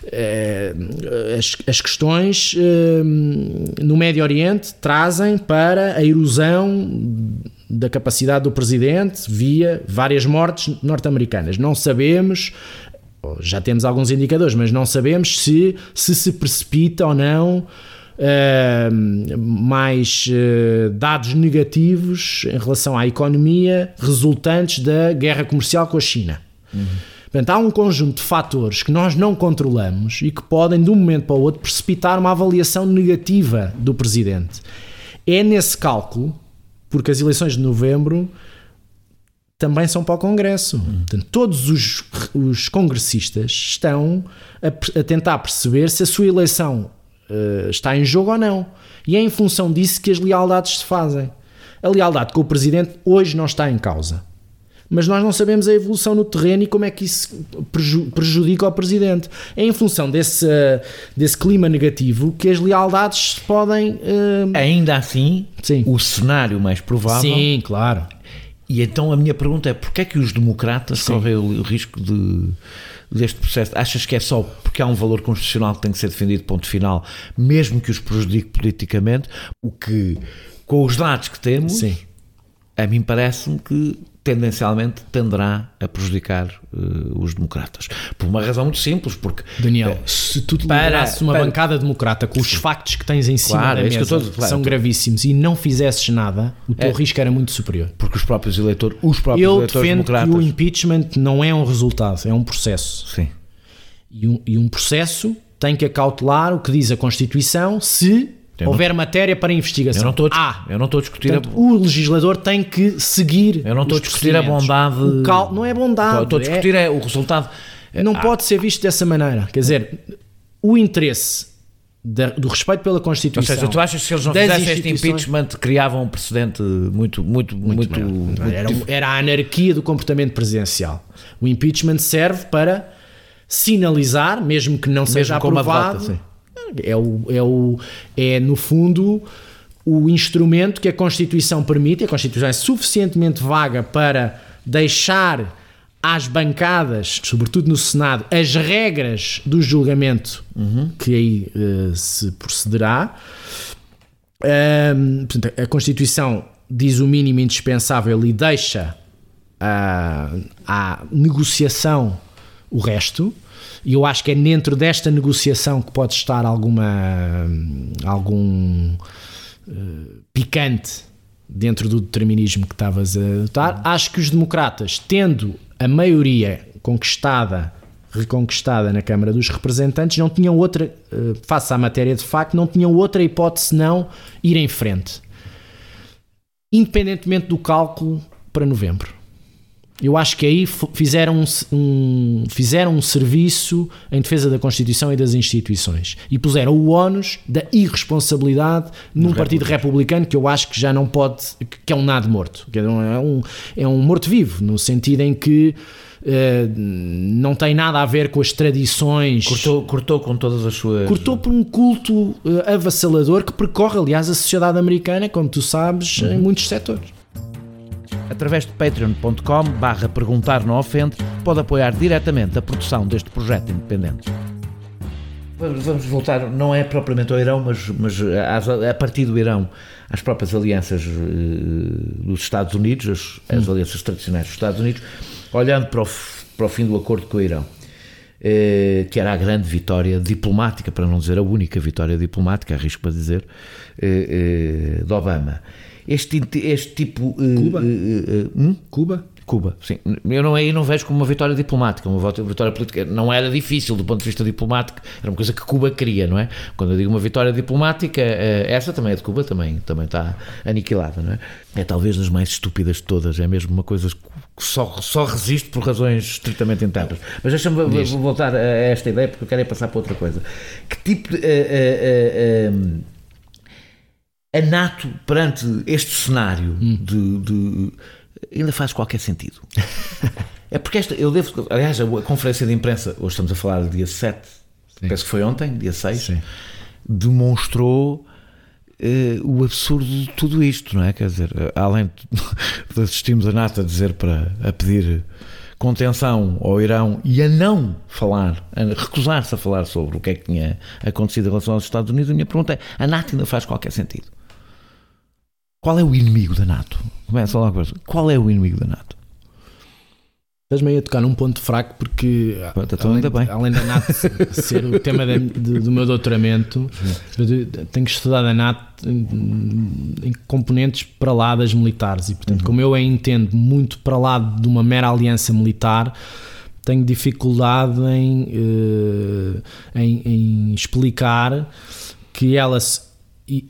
uh, as, as questões uh, no Médio Oriente trazem para a erosão da capacidade do presidente via várias mortes norte-americanas. Não sabemos, já temos alguns indicadores, mas não sabemos se se, se precipita ou não uh, mais uh, dados negativos em relação à economia resultantes da guerra comercial com a China. Uhum. Portanto, há um conjunto de fatores que nós não controlamos e que podem, de um momento para o outro, precipitar uma avaliação negativa do presidente. É nesse cálculo, porque as eleições de novembro também são para o Congresso. Hum. Portanto, todos os, os congressistas estão a, a tentar perceber se a sua eleição uh, está em jogo ou não. E é em função disso que as lealdades se fazem. A lealdade com o Presidente hoje não está em causa. Mas nós não sabemos a evolução no terreno e como é que isso prejudica o Presidente. É em função desse, desse clima negativo que as lealdades podem... Uh... Ainda assim, Sim. o cenário mais provável... Sim, claro. E então a minha pergunta é, porquê é que os democratas Sim. correm o risco de, deste processo? Achas que é só porque há um valor constitucional que tem que ser defendido, ponto final, mesmo que os prejudique politicamente, o que, com os dados que temos, Sim. a mim parece-me que tendencialmente tenderá a prejudicar uh, os democratas. Por uma razão muito simples, porque... Daniel, uh, se tu liderasses uma para, bancada democrata com os factos que tens em cima claro, da mesa, que tô, claro, são tô... gravíssimos, e não fizesses nada, o teu é, risco era muito superior. Porque os próprios eleitores, os próprios Eu eleitores democratas... Eu defendo que o impeachment não é um resultado, é um processo. Sim. E um, e um processo tem que acautelar o que diz a Constituição se... Eu houver não, matéria para investigação. Eu não estou a, ah, eu não estou a discutir portanto, a... o legislador tem que seguir. Eu não estou a discutir a bondade. O cal... Não é bondade. Estou a discutir é... É o resultado. Não ah. pode ser visto dessa maneira. Quer dizer, o interesse da, do respeito pela Constituição. Ou seja, tu achas que se eles não fizessem este impeachment criavam um precedente muito, muito, muito. muito, muito... Era, era a anarquia do comportamento presidencial. O impeachment serve para sinalizar, mesmo que não seja mesmo aprovado. Derrota, sim. É, o, é, o, é, no fundo, o instrumento que a Constituição permite. A Constituição é suficientemente vaga para deixar às bancadas, sobretudo no Senado, as regras do julgamento uhum. que aí uh, se procederá. Um, portanto, a Constituição diz o mínimo indispensável e deixa uh, à negociação o resto. E eu acho que é dentro desta negociação que pode estar alguma, algum uh, picante dentro do determinismo que estavas a adotar. Acho que os democratas, tendo a maioria conquistada, reconquistada na Câmara dos Representantes, não tinham outra, uh, face à matéria de facto, não tinham outra hipótese senão ir em frente. Independentemente do cálculo para novembro. Eu acho que aí fizeram um, um, fizeram um serviço em defesa da Constituição e das instituições e puseram o ónus da irresponsabilidade num no partido republicano que eu acho que já não pode, que é um nado morto, que é um, é um morto-vivo, no sentido em que uh, não tem nada a ver com as tradições. Cortou, cortou com todas as suas... Cortou por um culto uh, avassalador que percorre, aliás, a sociedade americana, como tu sabes, uhum. em muitos setores. Através de patreon ponto com barra perguntar não ofende, pode apoiar diretamente a produção deste projeto independente. Vamos, vamos voltar, não é propriamente ao Irão, mas, mas a partir do Irão, às próprias alianças uh, dos Estados Unidos, as, as alianças tradicionais dos Estados Unidos, olhando para o, para o fim do acordo com o Irão, uh, que era a grande vitória diplomática, para não dizer a única vitória diplomática, arrisco para dizer, uh, uh, de Obama. Este, este tipo... Cuba? Uh, uh, uh, hum? Cuba? Cuba, sim. Eu não, aí não vejo como uma vitória diplomática, uma vitória política. Não era difícil do ponto de vista diplomático, era uma coisa que Cuba queria, não é? Quando eu digo uma vitória diplomática, essa também é de Cuba, também, também está aniquilada, não é? É talvez das mais estúpidas de todas, é mesmo uma coisa que só, só resiste por razões estritamente internas. Mas deixa-me Diz. voltar a esta ideia, porque eu quero ir passar para outra coisa. Que tipo de... Uh, uh, uh, a NATO, perante este cenário hum. de, de... ainda faz qualquer sentido. É porque esta, eu devo... Aliás, a conferência de imprensa, hoje estamos a falar do dia sete, Sim. penso que foi ontem, dia seis, Sim. demonstrou uh, o absurdo de tudo isto, não é? Quer dizer, além de assistirmos a NATO a dizer para... a pedir contenção ao Irão e a não falar, a recusar-se a falar sobre o que é que tinha acontecido em relação aos Estados Unidos, a minha pergunta é, a NATO ainda faz qualquer sentido? Qual é o inimigo da NATO? Começa logo a coisa. Qual é o inimigo da NATO? Estás-me aí a tocar num ponto fraco porque Pô, além, bem. além da NATO ser o tema de, de, do meu doutoramento, eu tenho estudado a NATO em, em componentes para lá das militares e, portanto, uhum. como eu a entendo muito para lá de uma mera aliança militar, tenho dificuldade em, uh, em, em explicar que ela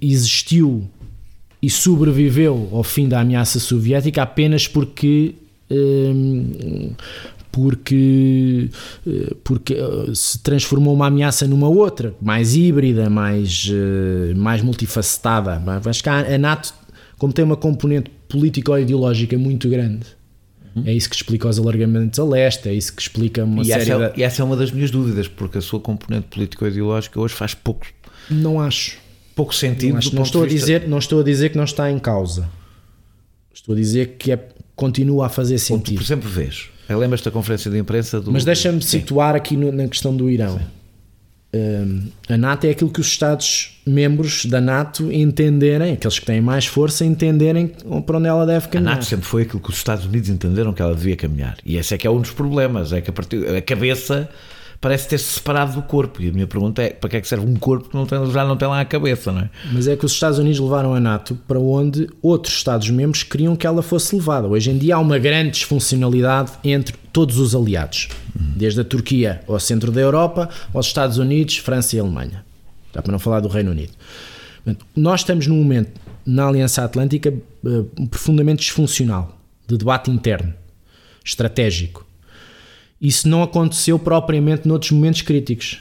existiu e sobreviveu ao fim da ameaça soviética apenas porque porque, porque se transformou uma ameaça numa outra, mais híbrida, mais, mais multifacetada. Acho que a NATO, como tem uma componente político-ideológica muito grande, uhum. é isso que explica os alargamentos a leste, é isso que explica uma e série essa, de... E essa é uma das minhas dúvidas, porque a sua componente político-ideológica hoje faz pouco... Não acho. Pouco sentido. Não, acho, não, estou a dizer, não estou a dizer que não está em causa. Estou a dizer que é, continua a fazer sentido. Por exemplo, vês... Lembras-te da conferência de imprensa do... Mas deixa-me Sim. situar aqui no, na questão do Irão. Um, a NATO é aquilo que os Estados-membros da NATO entenderem, aqueles que têm mais força, entenderem para onde ela deve caminhar. A NATO sempre foi aquilo que os Estados Unidos entenderam que ela devia caminhar. E esse é que é um dos problemas, é que a, partir, a cabeça parece ter-se separado do corpo. E a minha pergunta é, para que é que serve um corpo que não tem, já não tem lá a cabeça, não é? Mas é que os Estados Unidos levaram a NATO para onde outros Estados-membros queriam que ela fosse levada. Hoje em dia há uma grande disfuncionalidade entre todos os aliados, uhum. desde a Turquia ao centro da Europa, aos Estados Unidos, França e Alemanha. Já para não falar do Reino Unido. Nós estamos num momento na Aliança Atlântica uh, profundamente disfuncional, de debate interno, estratégico. Isso não aconteceu propriamente noutros momentos críticos,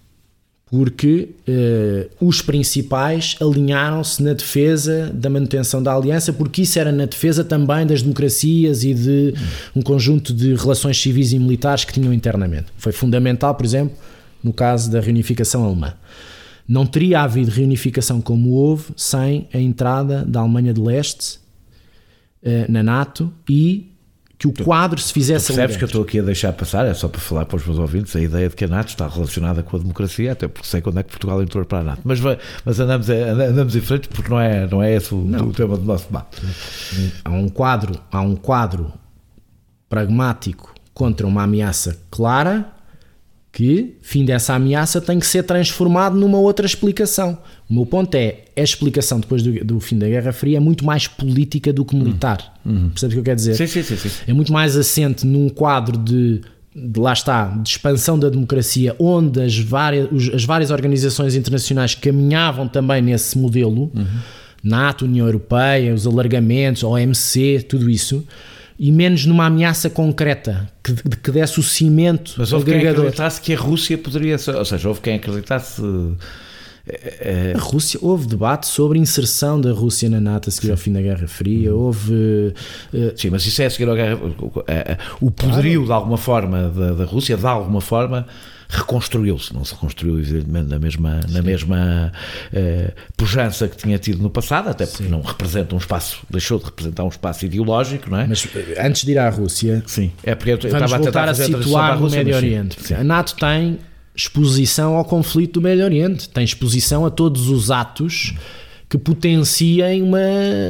porque uh, os principais alinharam-se na defesa da manutenção da aliança, porque isso era na defesa também das democracias e de um conjunto de relações civis e militares que tinham internamente. Foi fundamental, por exemplo, no caso da reunificação alemã. Não teria havido reunificação como houve sem a entrada da Alemanha de Leste uh, na NATO e que o quadro se fizesse... Tu percebes que eu estou aqui a deixar passar, é só para falar para os meus ouvintes, a ideia de que a NATO está relacionada com a democracia, até porque sei quando é que Portugal entrou para a NATO. Mas, mas andamos, andamos em frente porque não é, não é esse o, o tema do nosso debate. Há um quadro, há um quadro pragmático contra uma ameaça clara que, fim dessa ameaça, tem que ser transformado numa outra explicação. O meu ponto é, a explicação depois do, do fim da Guerra Fria é muito mais política do que militar. Uhum. Percebes o que eu quero dizer? Sim, sim, sim, sim. É muito mais assente num quadro de, de, lá está, de expansão da democracia, onde as várias, os, as várias organizações internacionais caminhavam também nesse modelo, uhum. NATO, União Europeia, os alargamentos, O M C, tudo isso, e menos numa ameaça concreta que, que desse o cimento. Mas houve quem acreditasse que a Rússia poderia ser, ou seja, houve quem acreditasse... É... A Rússia, houve debate sobre a inserção da Rússia na NATO a seguir Sim. ao fim da Guerra Fria, houve... Uh... Sim, mas isso é a seguir à Guerra... O poderio, claro. de alguma forma, da, da Rússia, de alguma forma, reconstruiu-se, não se reconstruiu, evidentemente, na mesma, na mesma uh, pujança que tinha tido no passado, até porque Sim. não representa um espaço, deixou de representar um espaço ideológico, não é? Mas antes de ir à Rússia, Sim. É porque eu, eu vamos estava voltar a, a situar no Médio Oriente. Sim. A NATO tem exposição ao conflito do Médio Oriente, tem exposição a todos os atos que potenciem uma,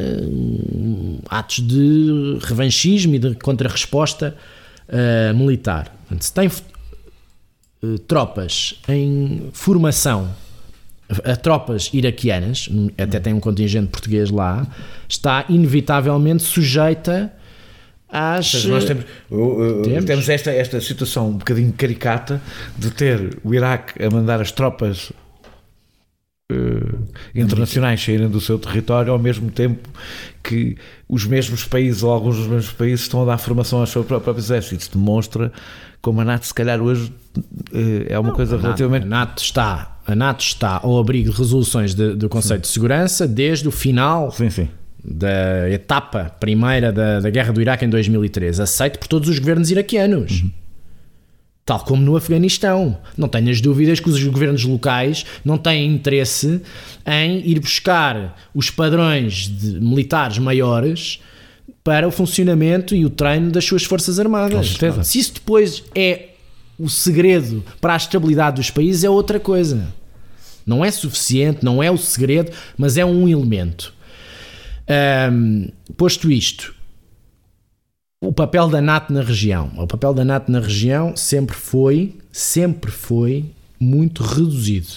um, atos de revanchismo e de contra-resposta uh, militar. Portanto, se tem uh, tropas em formação, a, a tropas iraquianas, até tem um contingente português lá, está inevitavelmente sujeita às... Seja, nós temos, uh, uh, temos. temos esta, esta situação um bocadinho caricata de ter o Iraque a mandar as tropas uh, internacionais saírem do seu território ao mesmo tempo que os mesmos países ou alguns dos mesmos países estão a dar formação aos seus próprios exércitos. Isso demonstra como a NATO se calhar hoje uh, é uma Não, coisa a relativamente... NATO, a NATO está, a NATO está ao abrigo de resoluções de, do Conselho sim. de Segurança desde o final... Sim, sim. da etapa primeira da, da guerra do Iraque em dois mil e três, aceito por todos os governos iraquianos, uhum. tal como no Afeganistão. Não tenhas dúvidas que os governos locais não têm interesse em ir buscar os padrões de militares maiores para o funcionamento e o treino das suas forças armadas. Se isso depois é o segredo para a estabilidade dos países, é outra coisa. Não é suficiente, não é o segredo, mas é um elemento. Um, posto isto, o papel da NATO na região, o papel da NATO na região sempre foi, sempre foi muito reduzido.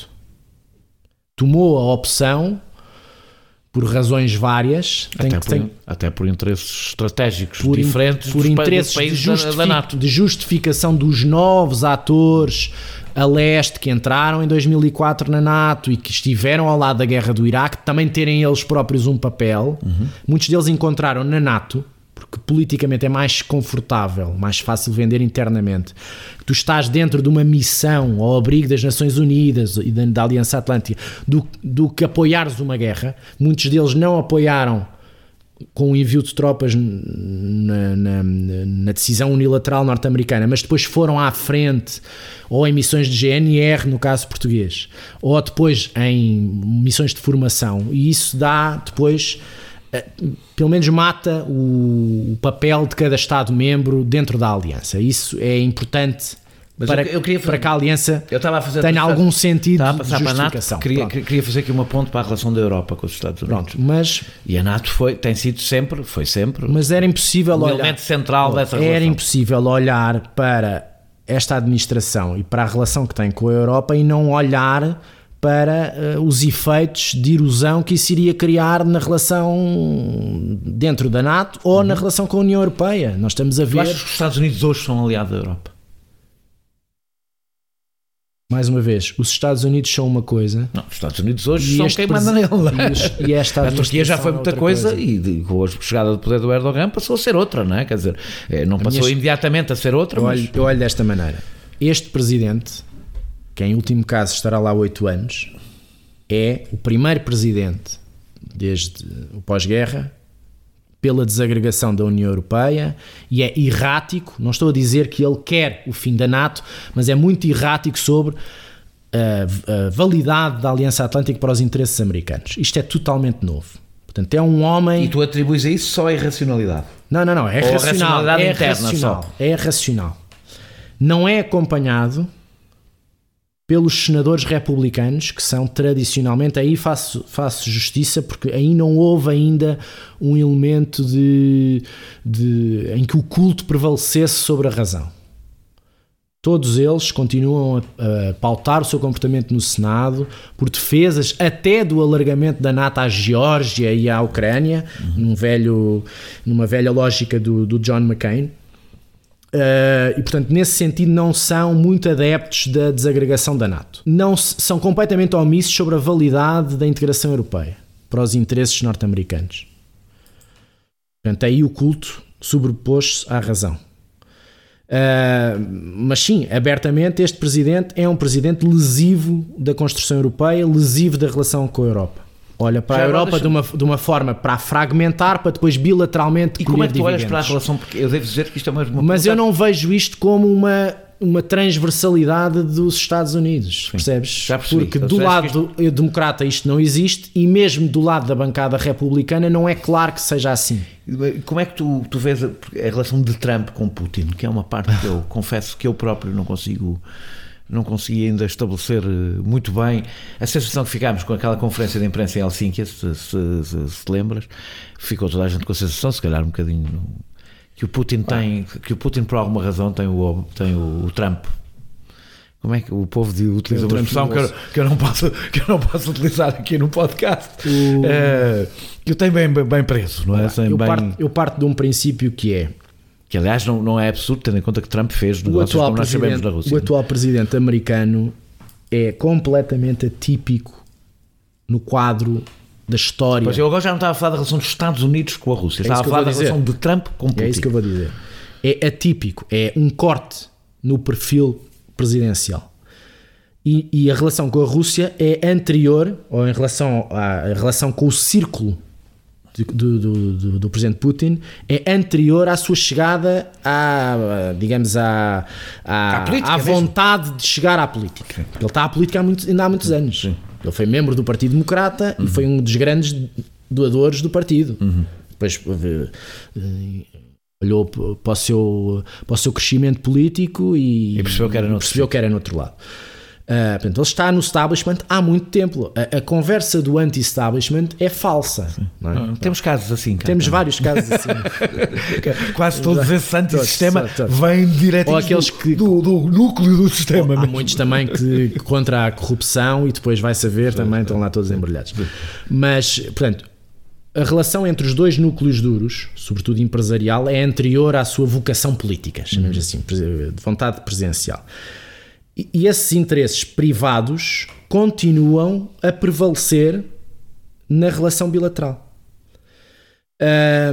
Tomou a opção por razões várias, até, tem, por, tem, até por interesses estratégicos por diferentes, por dos interesses países de, justific, da, da NATO. de justificação dos novos atores a leste que entraram em dois mil e quatro na NATO e que estiveram ao lado da guerra do Iraque, também terem eles próprios um papel. Uhum. Muitos deles encontraram na NATO, porque porque politicamente é mais confortável, mais fácil vender internamente, tu estás dentro de uma missão ao abrigo das Nações Unidas e da, da Aliança Atlântica, do, do que apoiares uma guerra. Muitos deles não apoiaram com o envio de tropas na, na, na decisão unilateral norte-americana, mas depois foram à frente ou em missões de G N R, no caso português, ou depois em missões de formação, e isso dá depois, pelo menos mata o, o papel de cada Estado-membro dentro da aliança. Isso é importante. Mas para, eu, eu queria fazer, para que a aliança eu a fazer tenha algum sentido de justificação. NATO, queria, queria fazer aqui uma ponte para a relação da Europa com os Estados Unidos. Pronto, mas, e a NATO foi, tem sido sempre, foi sempre mas era impossível um olhar, elemento central dessa era relação. Era impossível olhar para esta administração e para a relação que tem com a Europa e não olhar para uh, os efeitos de erosão que isso iria criar na relação dentro da NATO ou uhum. na relação com a União Europeia. Nós estamos a ver... Tu achas que os Estados Unidos hoje são aliados da Europa? Mais uma vez, os Estados Unidos são uma coisa. Não, os Estados Unidos hoje são quem manda nele. E, e esta a Turquia já foi muita coisa, coisa e de, com a chegada do poder do Erdogan passou a ser outra, não é? Quer dizer, não passou minha... imediatamente a ser outra. Eu, mas... olho, eu olho desta maneira. Este presidente, que em último caso estará lá oito anos, é o primeiro presidente desde o pós-guerra pela desagregação da União Europeia e é errático, não estou a dizer que ele quer o fim da NATO, mas é muito errático sobre a, a validade da Aliança Atlântica para os interesses americanos. Isto é totalmente novo. Portanto, é um homem... E tu atribuis a isso só a irracionalidade? Não, não, não, é Ou racional. A é interna racional, só. é racional. Não é acompanhado pelos senadores republicanos, que são tradicionalmente, aí faço, faço justiça, porque aí não houve ainda um elemento de, de, em que o culto prevalecesse sobre a razão. Todos eles continuam a, a pautar o seu comportamento no Senado por defesas até do alargamento da NATO à Geórgia e à Ucrânia, uhum. num velho, numa velha lógica do, do John McCain. Uh, e portanto nesse sentido não são muito adeptos da desagregação da NATO, não são completamente omissos sobre a validade da integração europeia para os interesses norte-americanos. Portanto aí o culto sobrepôs-se à razão. Uh, mas sim, abertamente este presidente é um presidente lesivo da construção europeia, lesivo da relação com a Europa. Olha para Já a Europa deixa... de, uma, de uma forma para a fragmentar, para depois bilateralmente e colher como é que tu dividendos. olhas para a relação? Porque eu devo dizer que isto é uma... uma Mas eu não vejo isto como uma, uma transversalidade dos Estados Unidos, Sim. percebes? Já percebi. Porque então, do lado isto... democrata isto não existe e mesmo do lado da bancada republicana não é claro que seja assim. Como é que tu, tu vês a, a relação de Trump com Putin? Que é uma parte que eu confesso que eu próprio não consigo... não consegui ainda estabelecer muito bem a sensação que ficámos com aquela conferência de imprensa em Helsínquia, se, se, se, se te lembras, ficou toda a gente com a sensação, se calhar um bocadinho, que o Putin tem, que o Putin por alguma razão tem o, tem o, o Trump. Como é que o povo de, utiliza uma expressão que eu, que, eu não posso, que eu não posso utilizar aqui no podcast, o... é, que eu tenho bem, bem preso, não é? Ah, eu, bem... parto, eu parto de um princípio que é que aliás não, não é absurdo, tendo em conta que Trump fez negócios como nós sabemos da Rússia. O atual presidente americano é completamente atípico no quadro da história. Pois eu agora já não estava a falar da relação dos Estados Unidos com a Rússia, é estava a falar da relação de Trump com Putin. É isso que eu vou dizer. É atípico, é um corte no perfil presidencial. E, e a relação com a Rússia é anterior, ou em relação à a relação com o círculo Do, do, do, do presidente Putin, é anterior à sua chegada à, digamos, à, à, à vontade mesmo de chegar à política. Ele está à política há muito, ainda há muitos anos. Sim. Ele foi membro do Partido Democrata uhum. e foi um dos grandes doadores do partido. Uhum. Depois olhou para o seu, para o seu crescimento político e, e percebeu que era no percebeu que era no outro lado. Uh, portanto, ele está no establishment há muito tempo. A, a conversa do anti-establishment é falsa. Não é? Não, temos casos assim. Cá, temos também. vários casos assim. Quase todos esses anti-sistema vêm diretamente aqueles que, do, do, do núcleo do sistema. Há mesmo. Muitos também que, que contra a corrupção e depois vai saber também estão lá todos embrulhados. Mas, portanto, a relação entre os dois núcleos duros, sobretudo empresarial, é anterior à sua vocação política, chamemos hum. assim, de vontade presidencial. E esses interesses privados continuam a prevalecer na relação bilateral. Uh,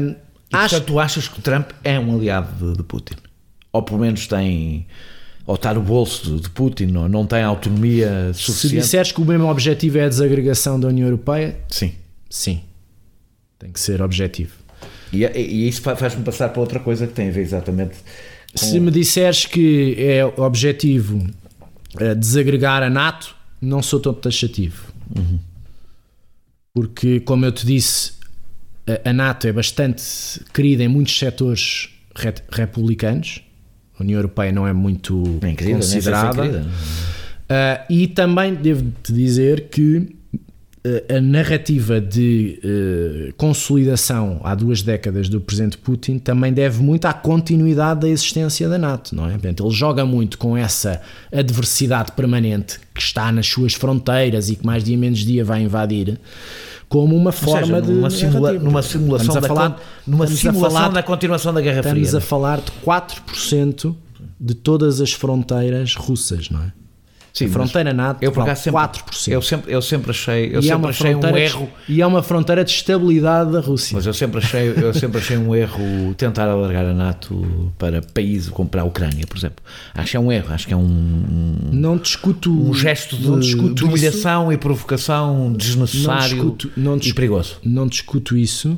E, Acho... portanto, tu achas que o Trump é um aliado de, de Putin? Ou pelo menos tem... Ou está no bolso de, de Putin, ou não tem autonomia suficiente? Se disseres que o mesmo objetivo é a desagregação da União Europeia, sim. Sim. Tem que ser objetivo. E, e isso faz-me passar para outra coisa que tem a ver exatamente com... Se me disseres que é objetivo é, desagregar a NATO, não sou tão taxativo. Uhum. Porque, como eu te disse, a, a NATO é bastante querida em muitos setores re, republicanos. A União Europeia não é muito nem querida, considerada. Nem querida. Uh, e também devo-te dizer que a narrativa de uh, consolidação há duas décadas do presidente Putin também deve muito à continuidade da existência da NATO, não é? Portanto, ele joga muito com essa adversidade permanente que está nas suas fronteiras e que mais dia menos dia vai invadir, como uma forma seja, numa de simula, numa simulação, a da, falar, numa simulação falar, da continuação da Guerra estamos Fria. Estamos a falar de quatro por cento de todas as fronteiras russas, não é? Sim, a fronteira NATO eu, por acaso, sempre, quatro por cento. Eu sempre, eu sempre achei, eu e sempre é uma achei um erro. E é uma fronteira de estabilidade da Rússia. Mas eu sempre achei, eu sempre achei um erro tentar alargar a NATO para países como para a Ucrânia, por exemplo. Acho que é um erro, acho que é um, não discuto, um gesto de, não discuto de humilhação isso, e provocação desnecessário não discuto, não e perigoso. Não discuto isso,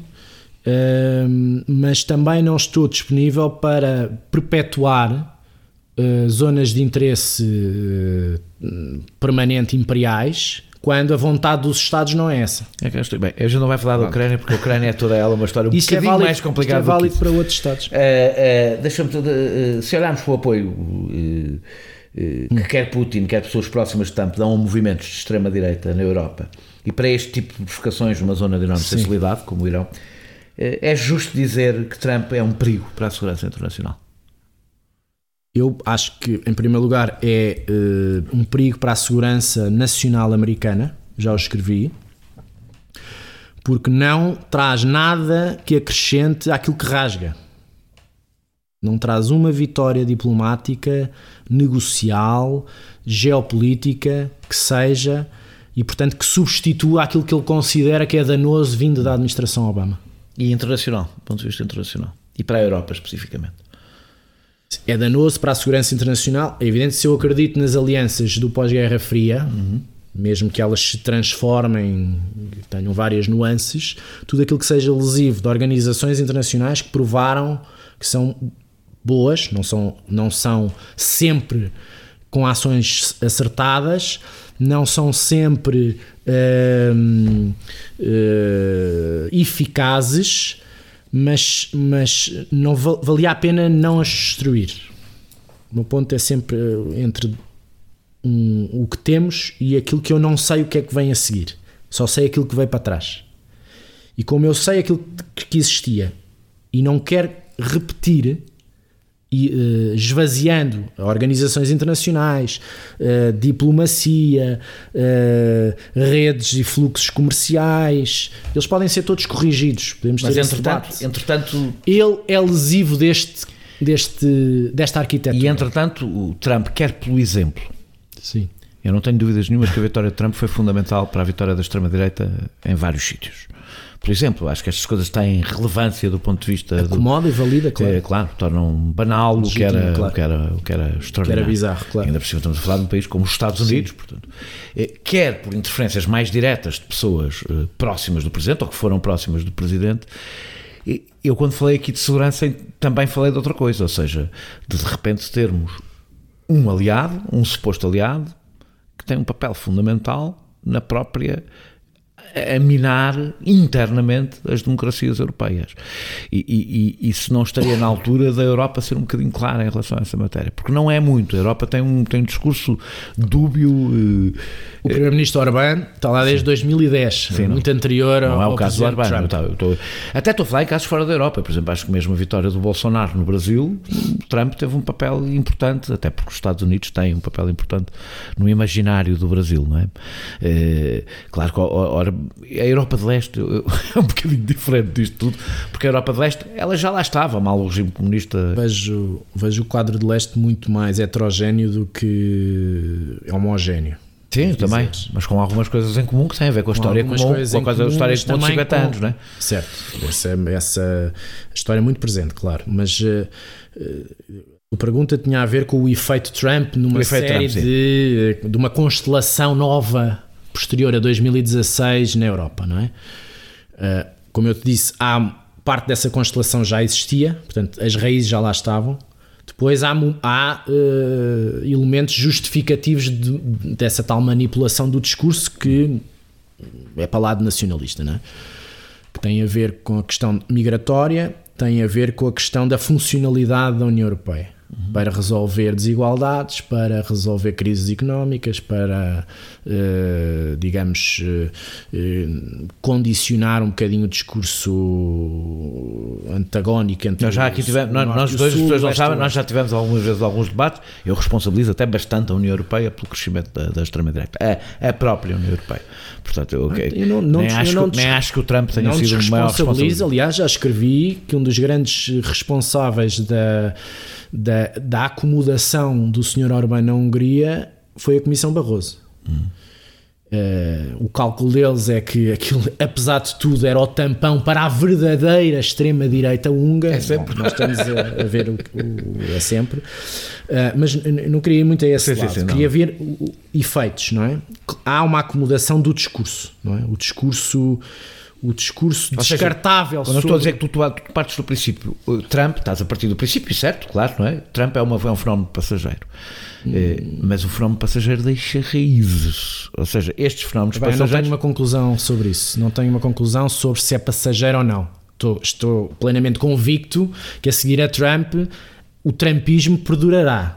uh, mas também não estou disponível para perpetuar Uh, zonas de interesse uh, permanente imperiais, quando a vontade dos Estados não é essa. É que eu estou bem. A gente não vai falar da Ucrânia, porque a Ucrânia é toda ela uma história um isso bocadinho é válido, mais complicada. Isto é válido para outros Estados. Uh, uh, Deixa-me uh, se olharmos para o apoio uh, uh, que hum. quer Putin, quer pessoas próximas de Trump dão a movimentos de extrema-direita na Europa, e para este tipo de provocações numa zona de enorme Sim. sensibilidade, como o Irão, uh, é justo dizer que Trump é um perigo para a segurança internacional? Eu acho que, em primeiro lugar, é uh, um perigo para a segurança nacional americana, já o escrevi, porque não traz nada que acrescente àquilo que rasga. Não traz uma vitória diplomática, negocial, geopolítica, que seja, e portanto que substitua aquilo que ele considera que é danoso vindo da administração Obama. E internacional, do ponto de vista internacional. E para a Europa, especificamente. É danoso para a segurança internacional. É evidente, se eu acredito nas alianças do pós-Guerra Fria, uhum. mesmo que elas se transformem, tenham várias nuances, tudo aquilo que seja lesivo de organizações internacionais que provaram que são boas, não são, não são sempre com ações acertadas, não são sempre uh, uh, eficazes, mas, mas não valia a pena não as destruir. O meu ponto é sempre entre um, o que temos e aquilo que eu não sei o que é que vem a seguir. Só sei aquilo que veio para trás. E como eu sei aquilo que existia e não quero repetir, e, uh, esvaziando organizações internacionais, uh, diplomacia, uh, redes e fluxos comerciais, eles podem ser todos corrigidos. Podemos Mas ter entretanto, entretanto, ele é lesivo deste, deste, desta arquitetura. E entretanto, o Trump quer pelo exemplo. Sim. Eu não tenho dúvidas nenhumas que a vitória de Trump foi fundamental para a vitória da extrema-direita em vários sítios. Por exemplo, acho que estas coisas têm relevância do ponto de vista... Acomoda e valida, claro. É, claro, tornam banal o que, era, claro. o, que era, o que era extraordinário. Que era bizarro, claro. Ainda por cima estamos a falar de um país como os Estados Unidos, Sim. portanto. Quer por interferências mais diretas de pessoas uh, próximas do Presidente, ou que foram próximas do Presidente. Eu, quando falei aqui de segurança, também falei de outra coisa, ou seja, de de repente termos um aliado, um suposto aliado, que tem um papel fundamental na própria... a minar internamente as democracias europeias. E, e, e se não estaria na altura da Europa ser um bocadinho clara em relação a essa matéria, porque não é muito. A Europa tem um, tem um discurso dúbio. O primeiro-ministro Orbán está lá desde dois mil e dez, sim, muito não, anterior ao Não é o caso do Orbán. Trump. Eu estou, até estou a falar em casos fora da Europa. Por exemplo, acho que mesmo a vitória do Bolsonaro no Brasil, Trump teve um papel importante, até porque os Estados Unidos têm um papel importante no imaginário do Brasil, não é? É claro que ora, a Europa de Leste é um bocadinho diferente disto tudo, porque a Europa de Leste, ela já lá estava, mal o regime comunista. Vejo, vejo o quadro de leste muito mais heterogéneo do que homogéneo. Sim, também, mas com algumas coisas em comum que têm a ver com a com história comum, com a coisa, comum, história comum de cinquenta com... anos, não é? Certo, essa, essa história é muito presente, claro, mas uh, uh, a pergunta tinha a ver com o efeito Trump numa efeito série Trump, de, de uma constelação nova posterior a dois mil e dezasseis na Europa, não é? Uh, como eu te disse, há parte dessa constelação já existia, portanto as raízes já lá estavam. Depois há, há uh, elementos justificativos de, dessa tal manipulação do discurso que é para lá de nacionalista, não é? Que tem a ver com a questão migratória, tem a ver com a questão da funcionalidade da União Europeia, uhum. para resolver desigualdades, para resolver crises económicas, para, uh, digamos, uh, uh, condicionar um bocadinho o discurso antagónico entre nós já aqui tivemos, nós, nós dois, sul, as pessoas não sabem, nós já tivemos algumas vezes alguns debates. Eu responsabilizo até bastante a União Europeia pelo crescimento da, da extrema-direita, a, a própria União Europeia. Portanto, eu, okay, eu não, não, nem, acho não, que, nem acho que o Trump tenha sido o maior responsável. Aliás, já escrevi que um dos grandes responsáveis da, da, da acomodação do senhor Orbán na Hungria foi a Comissão Barroso. Hum. Uh, o cálculo deles é que aquilo, apesar de tudo, era o tampão para a verdadeira extrema-direita húngara. É sempre. Bom, nós estamos a, a ver o, o é sempre. Uh, mas não queria ir muito a esse sim, lado. Sim, sim, queria ver o, o, efeitos, não é? Há uma acomodação do discurso, não é? O discurso... O discurso Ou descartável seja, sobre... Não estou a dizer que tu, tu, tu partes do princípio. O Trump, estás a partir do princípio, certo, claro, não é? Trump é, uma, é um fenómeno passageiro. Hum. É, mas o fenómeno passageiro deixa raízes. Ou seja, estes fenómenos Bem, passageiros... Não tenho uma conclusão sobre isso. Não tenho uma conclusão sobre se é passageiro ou não. Estou, estou plenamente convicto que a seguir a Trump, o trumpismo perdurará.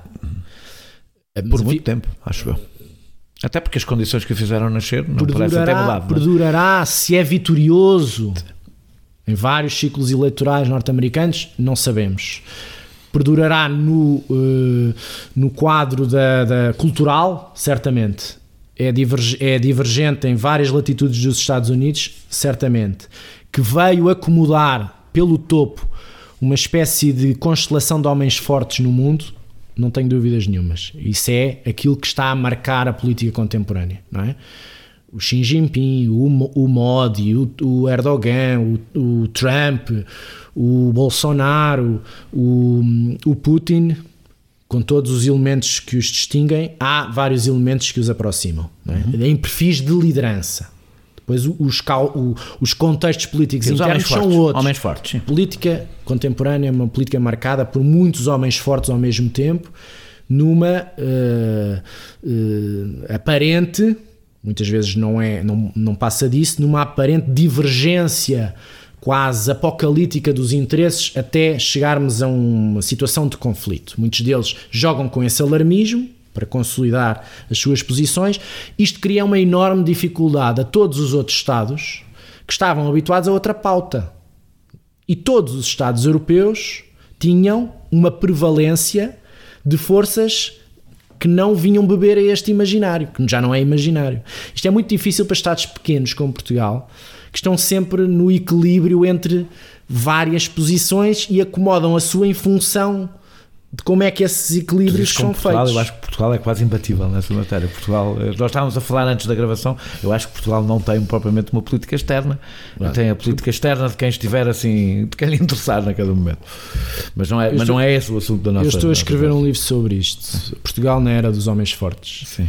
Por muito vi... tempo, acho eu. Até porque as condições que o fizeram nascer não parecem ter mudado. Perdurará, mas... se é vitorioso em vários ciclos eleitorais norte-americanos, não sabemos. Perdurará no, uh, no quadro da, da cultural, certamente. É, diverg, é divergente em várias latitudes dos Estados Unidos, certamente. Que veio acomodar pelo topo uma espécie de constelação de homens fortes no mundo, não tenho dúvidas nenhumas. Isso é aquilo que está a marcar a política contemporânea, não é? O Xi Jinping, o, o Modi, o, o Erdogan, o, o Trump, o Bolsonaro, o, o Putin, com todos os elementos que os distinguem, há vários elementos que os aproximam, não é? Uhum. Em perfis de liderança. Depois os, os contextos políticos Sim, internos são fortes, outros. Homens fortes, sim. Política contemporânea é uma política marcada por muitos homens fortes ao mesmo tempo, numa uh, uh, aparente, muitas vezes não, é, não, não passa disso, numa aparente divergência quase apocalíptica dos interesses até chegarmos a uma situação de conflito. Muitos deles jogam com esse alarmismo para consolidar as suas posições. Isto cria uma enorme dificuldade a todos os outros Estados que estavam habituados a outra pauta. E todos os Estados europeus tinham uma prevalência de forças que não vinham beber a este imaginário, que já não é imaginário. Isto é muito difícil para Estados pequenos como Portugal, que estão sempre no equilíbrio entre várias posições e acomodam a sua em função de como é que esses equilíbrios são Portugal, feitos. Eu acho que Portugal é quase imbatível nessa matéria. Portugal, nós estávamos a falar antes da gravação, eu acho que Portugal não tem propriamente uma política externa, claro. Tem a política externa de quem estiver assim, de quem lhe interessar naquele momento. Mas não é, mas estou, não é esse o assunto da nossa... Eu estou a escrever um livro sobre isto. Portugal na era dos homens fortes. Sim.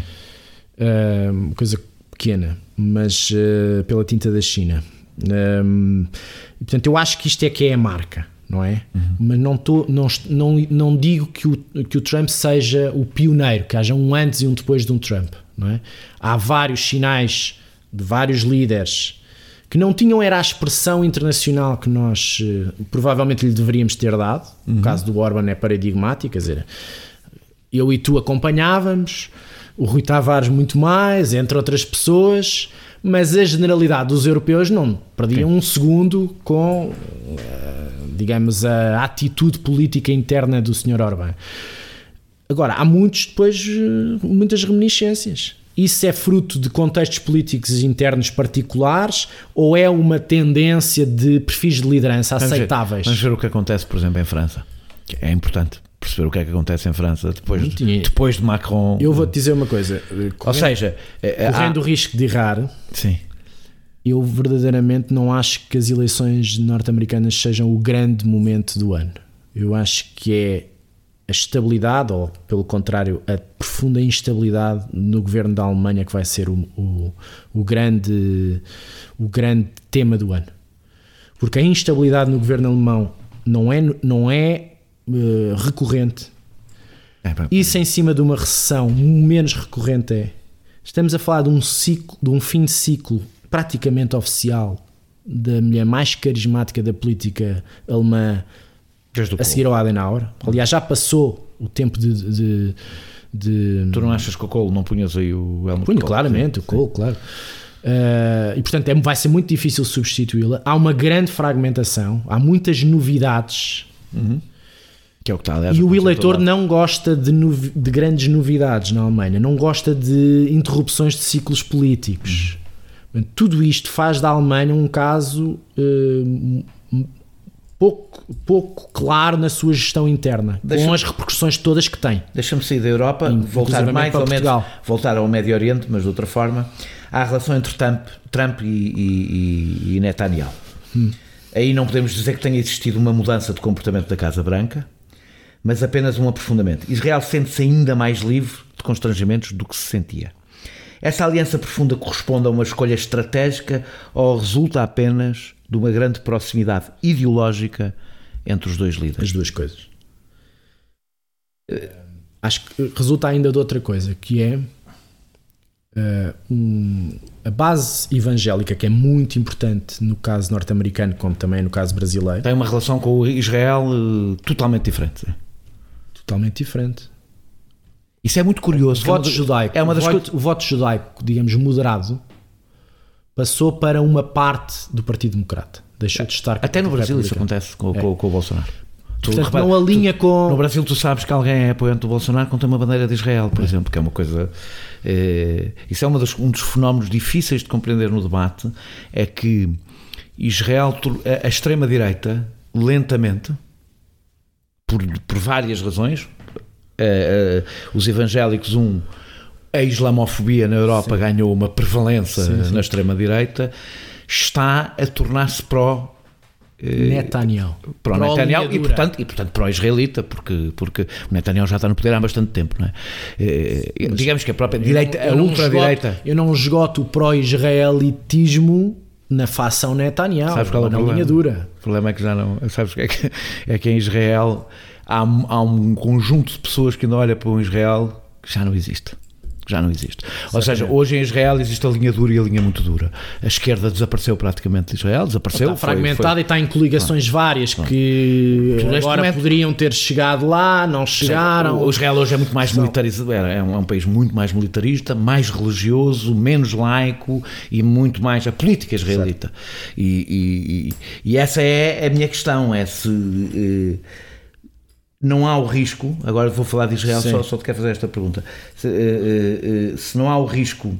Uh, uma coisa pequena, mas uh, pela tinta da China. Uh, portanto, eu acho que isto é que é a marca. Não é? Uhum. Mas não, tô, não, não, não digo que o, que o Trump seja o pioneiro, que haja um antes e um depois de um Trump, não é? Há vários sinais de vários líderes que não tinham era a expressão internacional que nós uh, provavelmente lhe deveríamos ter dado. Uhum. O caso do Orbán é paradigmático, quer dizer, eu e tu acompanhávamos, o Rui Tavares muito mais, entre outras pessoas, mas a generalidade dos europeus não perdiam Sim. um segundo com... Uh, digamos, a atitude política interna do senhor Orbán. Agora, há muitos depois, muitas reminiscências. Isso é fruto de contextos políticos internos particulares ou é uma tendência de perfis de liderança aceitáveis? Vamos ver, vamos ver o que acontece, por exemplo, em França. É importante perceber o que é que acontece em França depois, de, depois de Macron. Eu vou-te dizer uma coisa. Correndo, Ou seja, correndo há... o risco de errar, sim. eu verdadeiramente não acho que as eleições norte-americanas sejam o grande momento do ano. Eu acho que é a estabilidade, ou pelo contrário, a profunda instabilidade no governo da Alemanha que vai ser o, o, o, grande, o grande tema do ano. Porque a instabilidade no governo alemão não é, não é uh, recorrente. É, Isso em cima de uma recessão menos recorrente é. Estamos a falar de um ciclo, de um fim de ciclo praticamente oficial da mulher mais carismática da política alemã a seguir ao Adenauer. Aliás, já passou o tempo de... de, de... Tu não achas que o Kohl não punhas aí o Helmut Kohl? Punho claramente, sim, o Kohl, sim. Claro. Uh, e portanto é, vai ser muito difícil substituí-la. Há uma grande fragmentação, há muitas novidades. Uhum. Que é o que está, aliás, e o eleitor não gosta de, novi- de grandes novidades na Alemanha, não gosta de interrupções de ciclos políticos. Uhum. Tudo isto faz da Alemanha um caso uh, pouco, pouco claro na sua gestão interna, Deixa-me, com as repercussões todas que tem. Deixa-me sair da Europa, voltar mais ou menos, voltar ao Médio Oriente, mas de outra forma. Há a relação entre Trump, Trump e, e, e Netanyahu. Hum. Aí não podemos dizer que tenha existido uma mudança de comportamento da Casa Branca, mas apenas um aprofundamento. Israel sente-se ainda mais livre de constrangimentos do que se sentia. Essa aliança profunda corresponde a uma escolha estratégica ou resulta apenas de uma grande proximidade ideológica entre os dois líderes? As duas coisas. Acho que resulta ainda de outra coisa, que é uh, um, a base evangélica, que é muito importante no caso norte-americano, como também no caso brasileiro. Tem uma relação com o Israel uh, totalmente diferente. Totalmente diferente. Isso é muito curioso. O voto judaico, é uma das o, voto, coisas... o voto judaico, digamos, moderado, passou para uma parte do Partido Democrata. Deixou de estar... Até no Brasil isso acontece com, é. com, com o Bolsonaro. Tu, Portanto, repara, não alinha tu, com... No Brasil tu sabes que alguém é apoiante do Bolsonaro quando tem uma bandeira de Israel, por é. exemplo, que é uma coisa... É, isso é uma das, um dos fenómenos difíceis de compreender no debate, é que Israel, a, a extrema-direita, lentamente, por, por várias razões... Uh, uh, os evangélicos, um, a islamofobia na Europa sim. ganhou uma prevalência sim, sim. na extrema-direita, está a tornar-se pró uh, Netanyahu, pró Netanyahu e, portanto, e portanto pró-israelita, porque, porque o Netanyahu já está no poder há bastante tempo, não é? Uh, digamos que a própria direita, não, a ultradireita. Eu não esgoto o pró-israelitismo na facção Netanyahu, sabes qual é o na problema? Linha dura. O problema é que já não. Sabes o que é que é que em Israel há, há um conjunto de pessoas que ainda olha para o Israel que já não existe. Já não existe. Ou seja, hoje em Israel existe a linha dura e a linha muito dura. A esquerda desapareceu praticamente de Israel, desapareceu. Está fragmentada foi, foi... e está em coligações ah, várias ah, que ah, agora momento... poderiam ter chegado lá, não chegaram. O Israel hoje é muito mais militarizado, é um, é um país muito mais militarista, mais religioso, menos laico e muito mais a política israelita. E, e, e essa é a minha questão, é se... Eh, não há o risco, agora vou falar de Israel, só, só te quero fazer esta pergunta, se, uh, uh, se não há o risco,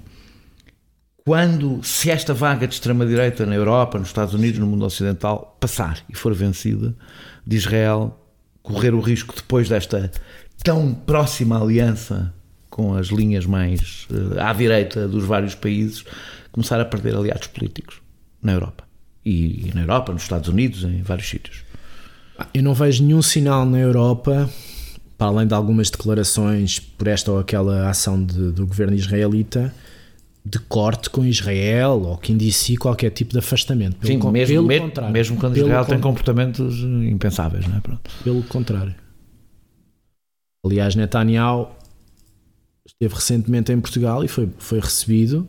quando, se esta vaga de extrema-direita na Europa, nos Estados Unidos, no mundo ocidental, passar e for vencida, de Israel correr o risco, depois desta tão próxima aliança com as linhas mais uh, à direita dos vários países, começar a perder aliados políticos na Europa. E, e na Europa, nos Estados Unidos, em vários sítios. Eu não vejo nenhum sinal na Europa, para além de algumas declarações por esta ou aquela ação de, do governo israelita, de corte com Israel ou que indicie qualquer tipo de afastamento. Pelo, Sim, mesmo, pelo mesmo, contrário. Mesmo quando Israel pelo tem comportamentos impensáveis, não é? Pronto. Pelo contrário. Aliás, Netanyahu esteve recentemente em Portugal e foi, foi recebido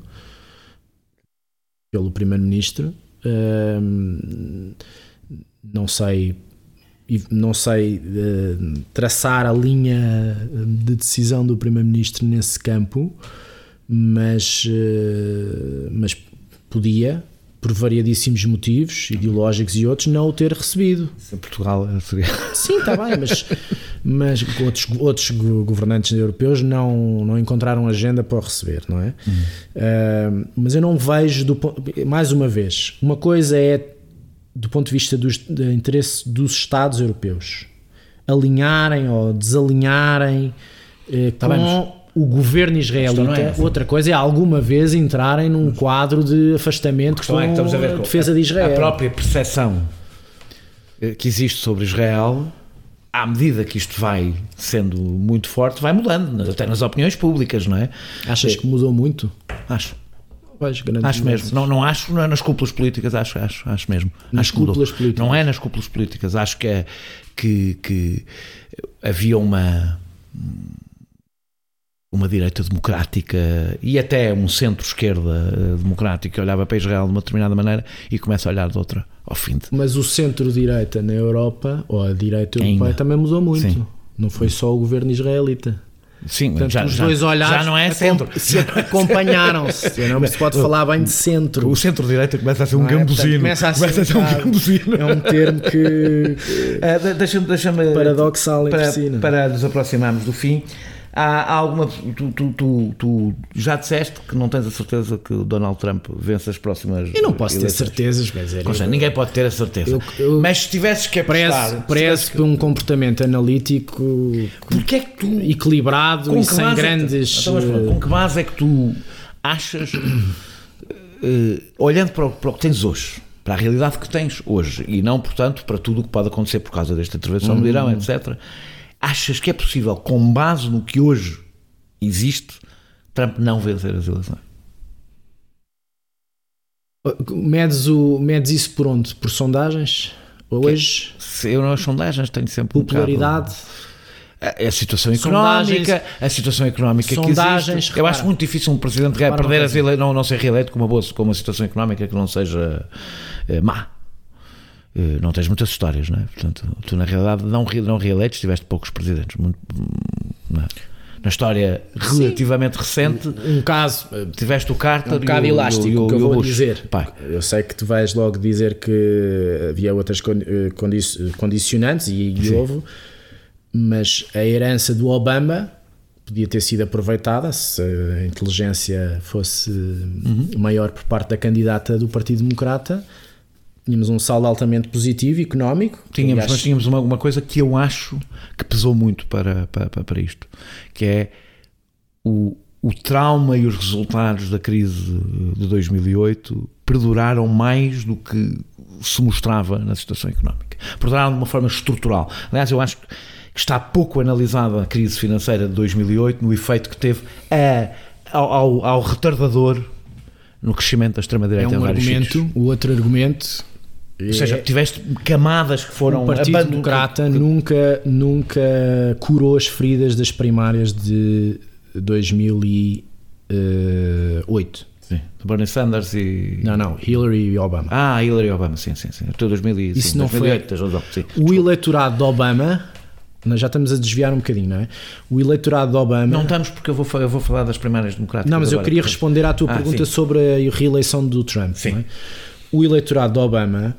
pelo primeiro-ministro. Hum, não sei... não sei uh, traçar a linha de decisão do primeiro-ministro nesse campo, mas, uh, mas podia, por variadíssimos motivos ideológicos e outros, não o ter recebido. Em Portugal seria... Sim, está bem, mas, mas outros, outros governantes europeus não, não encontraram agenda para o receber, não é? Hum. Uh, mas eu não vejo, do, mais uma vez, uma coisa é do ponto de vista dos, do interesse dos Estados europeus. alinharem ou desalinharem eh, Tá com bem, o governo israelita. não é essa. Outra coisa é alguma vez entrarem num quadro de afastamento com é que estamos a ver a com defesa de Israel. A própria percepção que existe sobre Israel, à medida que isto vai sendo muito forte, vai mudando, até nas opiniões públicas, não é? Achas que mudou muito? Acho. Pois, grandes Acho mudanças. mesmo. Não, não acho não é nas cúpulas políticas, acho, acho, acho mesmo. Nas acho que mudou. cúpulas políticas. Não é nas cúpulas políticas. Acho que, é, que, que havia uma uma direita democrática e até um centro-esquerda democrático que olhava para Israel de uma determinada maneira e começa a olhar de outra ao fim de... Mas o centro-direita na Europa, ou a direita europeia, Ainda. também mudou muito. Sim. Não foi só o governo israelita. Sim, Portanto, já, os já, dois olhares já não é acom- centro. se acompanharam-se. Não se pode falar bem de centro. O centro-direita começa a ser um Não é? Portanto, gambuzino. começa a ser, Começa a ser um bocado- gambuzino. É um termo que Ah, de- deixa-me, deixa-me paradoxal entre para, si. não é? para nos aproximarmos do fim. Há, há alguma. Tu, tu, tu, tu já disseste que não tens a certeza que o Donald Trump vence as próximas. Eu não posso ter eleições. certezas, quer dizer, Ou seja, eu- ninguém pode ter a certeza. Eu- eu- Mas se tivesses que apostar. Parece, parece que um comportamento analítico Porque é que tu. equilibrado Com e que sem base é que- grandes. Então, mas pronto, com que base é que tu achas, eh, olhando para o, para o que tens hoje, para a realidade que tens hoje, e não, portanto, para tudo o que pode acontecer por causa desta intervenção do Irão, etcétera, achas que é possível, com base no que hoje existe, Trump não vencer as eleições? Medes, o, medes isso por onde? Por sondagens? Hoje? Se eu nas sondagens tenho sempre um Popularidade? bocado- A, a situação Sondagens- económica, a situação económica que Sondagens, existe. Eu repara. acho muito difícil um presidente Repara perder uma as coisa. ele... não, não ser reeleito com uma boa, com uma situação económica que não seja eh, má. Eh, não tens muitas histórias, não é? Portanto, tu na realidade não, re- não reeleitos, tiveste poucos presidentes. Muito, não é? Na história relativamente recente, Um caso. tiveste o Carter Um bocado e o, elástico, e o, o que eu e o vou Bush. dizer. Pai, Eu sei que tu vais logo dizer que havia outras condi- condi- condicionantes e, e houve, mas a herança do Obama podia ter sido aproveitada se a inteligência fosse maior por parte da candidata do Partido Democrata. Tínhamos um saldo altamente positivo, económico. tínhamos, Aliás, mas tínhamos uma, uma coisa que eu acho que pesou muito para, para, para- para isto, que é o, o trauma e os resultados da crise de dois mil e oito perduraram mais do que se mostrava na situação económica. Perduraram de uma forma estrutural. Aliás, eu acho que está pouco analisada a crise financeira de dois mil e oito no efeito que teve a, ao, ao, ao retardador no crescimento da extrema-direita é em um vários argumento. sítios. O outro argumento. Ou seja, tiveste camadas que foram O Partido abandon- Democrata nunca, nunca curou as feridas das primárias de dois mil e oito. Sim, de Bernie Sanders e... Não, não, Hillary e Obama. Ah, Hillary Obama, sim, sim, sim. Até dois mil e cinco, Isso não dois mil e oito, foi- tens razão, sim. O eleitorado de Obama, nós já estamos a desviar um bocadinho, não é? O eleitorado de Obama. Não estamos porque eu vou, fa- eu vou falar das primárias democráticas. Não, mas eu agora, queria porque- responder à tua Ah, pergunta sim. sobre a reeleição do Trump. Sim. Não é? O eleitorado de Obama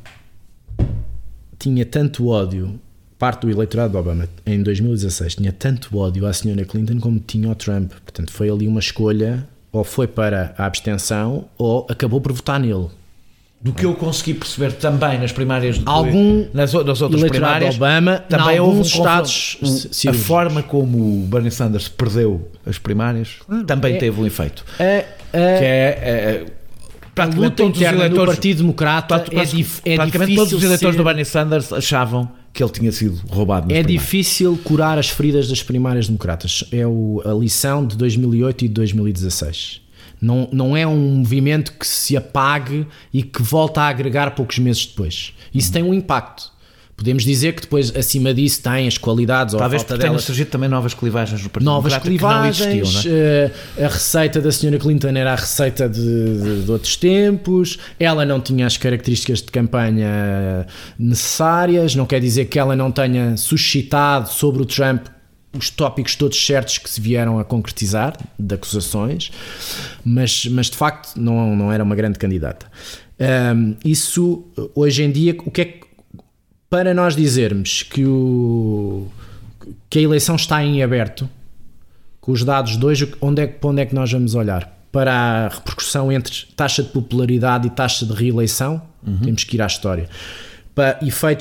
tinha tanto ódio, parte do eleitorado de Obama em dois mil e dezasseis tinha tanto ódio à senhora Clinton como tinha ao Trump. Portanto, foi ali uma escolha, ou foi para a abstenção ou acabou por votar nele. Do que eu consegui perceber também nas primárias de Algum nas, o- nas outras eleitorado de primárias, Obama, também em houve um alguns estados confronto. O- a cirúrgicos. forma como o Bernie Sanders perdeu as primárias também é- teve um efeito. A, a, Que é, é, a praticamente luta todos os interna do eleitores, Partido Democrata é, praticamente dif, é praticamente difícil todos os eleitores ser- do Bernie Sanders achavam que ele tinha sido roubado nas É primárias. difícil curar as feridas das primárias democratas. É o, a lição de dois mil e oito e de dois mil e dezasseis. Não, não é um movimento que se apague e que volta a agregar poucos meses depois. Isso tem um impacto. Podemos dizer que depois, acima disso, tem as qualidades ou Talvez a falta porque tenham delas. surgido também novas clivagens no Partido Novas Democrata que não clivagens, existiam, não é? eh, a receita da senhora Clinton era a receita de, de, de outros tempos, ela não tinha as características de campanha necessárias, não quer dizer que ela não tenha suscitado sobre o Trump os tópicos todos certos que se vieram a concretizar, de acusações, mas, mas de facto não, não era uma grande candidata. Um, isso, hoje em dia, o que é que, para nós dizermos que, o, que a eleição está em aberto, com os dados de hoje, onde é, para onde é que nós vamos olhar? Para a repercussão entre taxa de popularidade e taxa de reeleição? Uhum. Temos que ir à história. Para efeitos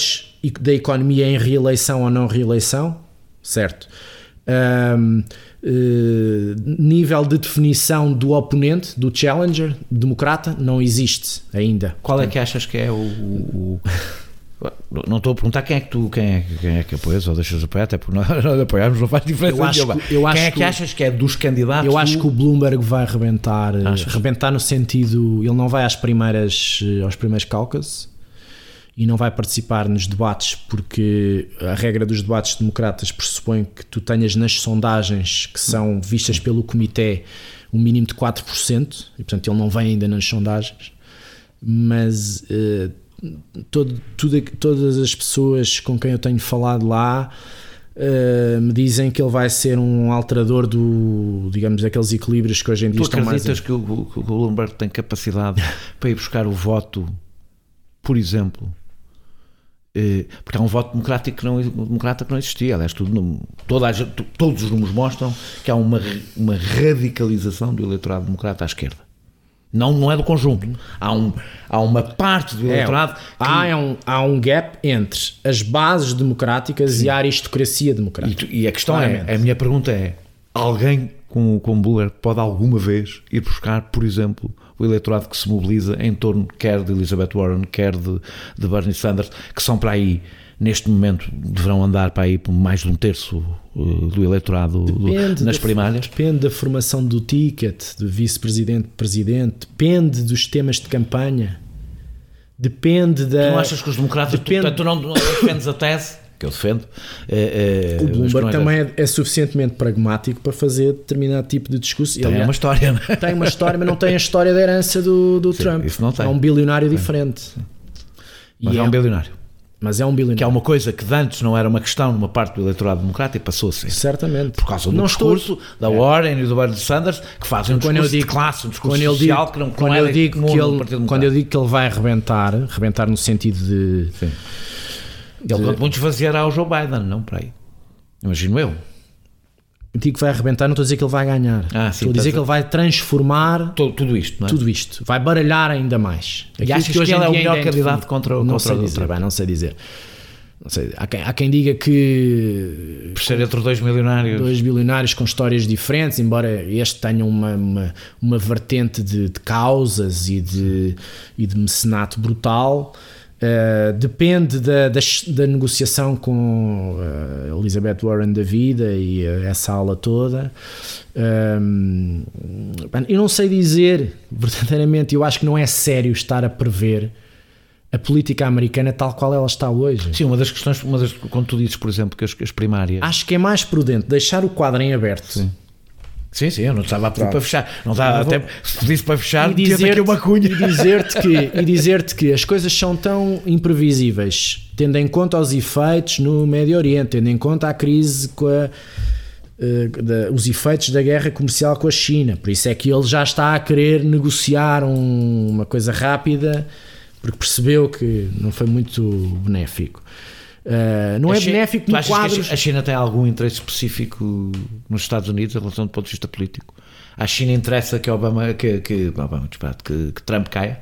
da economia em reeleição ou não reeleição, certo? Um, uh, nível de definição do oponente, do challenger, democrata, não existe ainda. Qual é que achas que é o... o... Não estou a perguntar quem é que tu quem é, quem é que apoias ou deixas de apoiar, até porque nós, nós apoiarmos não faz diferença. Eu acho que, eu acho quem é que, que achas que é dos candidatos? Eu acho do... que o Bloomberg vai rebentar, Achas? rebentar no sentido, ele não vai às primeiras, aos primeiros caucus e não vai participar nos debates, porque a regra dos debates democratas pressupõe que tu tenhas nas sondagens que são vistas pelo comitê um mínimo de quatro por cento e portanto ele não vem ainda nas sondagens, mas uh, Todo, tudo, todas as pessoas com quem eu tenho falado lá uh, me dizem que ele vai ser um alterador do, digamos, daqueles equilíbrios que hoje em dia tu estão mais... Tu acreditas que o, que o Bloomberg tem capacidade para ir buscar o voto, por exemplo, uh, porque há um voto democrático que não, democrata que não existia, aliás, tudo, toda a, todos os números mostram que há uma, uma radicalização do eleitorado democrata à esquerda. Não, não é do conjunto. Há, um, há uma parte do eleitorado... É, que... há, é um, há um gap entre as bases democráticas Sim. e a aristocracia democrática. E, e a questão Claramente. é, a minha pergunta é, alguém com, com o Bloomberg pode alguma vez ir buscar, por exemplo, o eleitorado que se mobiliza em torno quer de Elizabeth Warren, quer de, de Bernie Sanders, que são para aí, neste momento, deverão andar para aí por mais de um terço do eleitorado do, nas primárias? Depende da formação do ticket, do vice-presidente, presidente, depende dos temas de campanha, depende da... Tu não achas que os democratas, depende... tu, tu não, não defendes a tese, que eu defendo? É, é, o Bloomberg também é, é suficientemente pragmático para fazer determinado tipo de discurso. Tem aliás, uma história, não é? Tem uma história, mas não tem a história da herança do, do Sim, Trump. Isso não tem. É um bilionário Sim. diferente. Sim. Mas e é um bilionário. Mas é um bilionário. Que é uma coisa que antes não era uma questão numa parte do eleitorado democrático e passou a ser. Certamente. Por causa do não discurso estou... da Warren é. e do Bernie Sanders, que fazem um discurso eu digo, de classe, um discurso quando social digo, que não, quando não eu é digo que ele, Quando eu digo que ele vai arrebentar, arrebentar no sentido de... Sim. Ele de... muito esvaziará o Joe Biden, não? Para aí. Imagino eu. Digo que vai arrebentar, não estou a dizer que ele vai ganhar. Ah, sim, estou a dizer que ele vai transformar tudo, tudo isto, não é? Tudo isto. Vai baralhar ainda mais. E achas que, que ele é o melhor candidato contra o Não contra sei dizer, bem, não sei dizer. Não sei, há, quem, há quem diga que por ser entre dois milionários dois bilionários com histórias diferentes, embora este tenha uma, uma, uma vertente de, de causas e de, e de mecenato brutal, uh, depende da, da, da negociação com uh, Elizabeth Warren da vida e uh, essa ala toda. Um, eu não sei dizer verdadeiramente, eu acho que não é sério estar a prever a política americana tal qual ela está hoje. Sim, uma das questões, uma das, quando tu dizes, por exemplo, que as, as primárias... Acho que é mais prudente deixar o quadro em aberto. Sim, sim, sim eu não estava a pedir para fechar. Não estava, até, se te disse para fechar, e dizer aqui uma cunha. E dizer-te que, e dizer-te que as coisas são tão imprevisíveis, tendo em conta os efeitos no Médio Oriente, tendo em conta a crise com a... Uh, da, os efeitos da guerra comercial com a China. Por isso é que ele já está a querer negociar um, uma coisa rápida, porque percebeu que não foi muito benéfico. Uh, não a é China, benéfico no quadro... A China tem algum interesse específico nos Estados Unidos em relação do ponto de vista político? A China interessa que Obama, que, que, Obama, que, que Trump caia?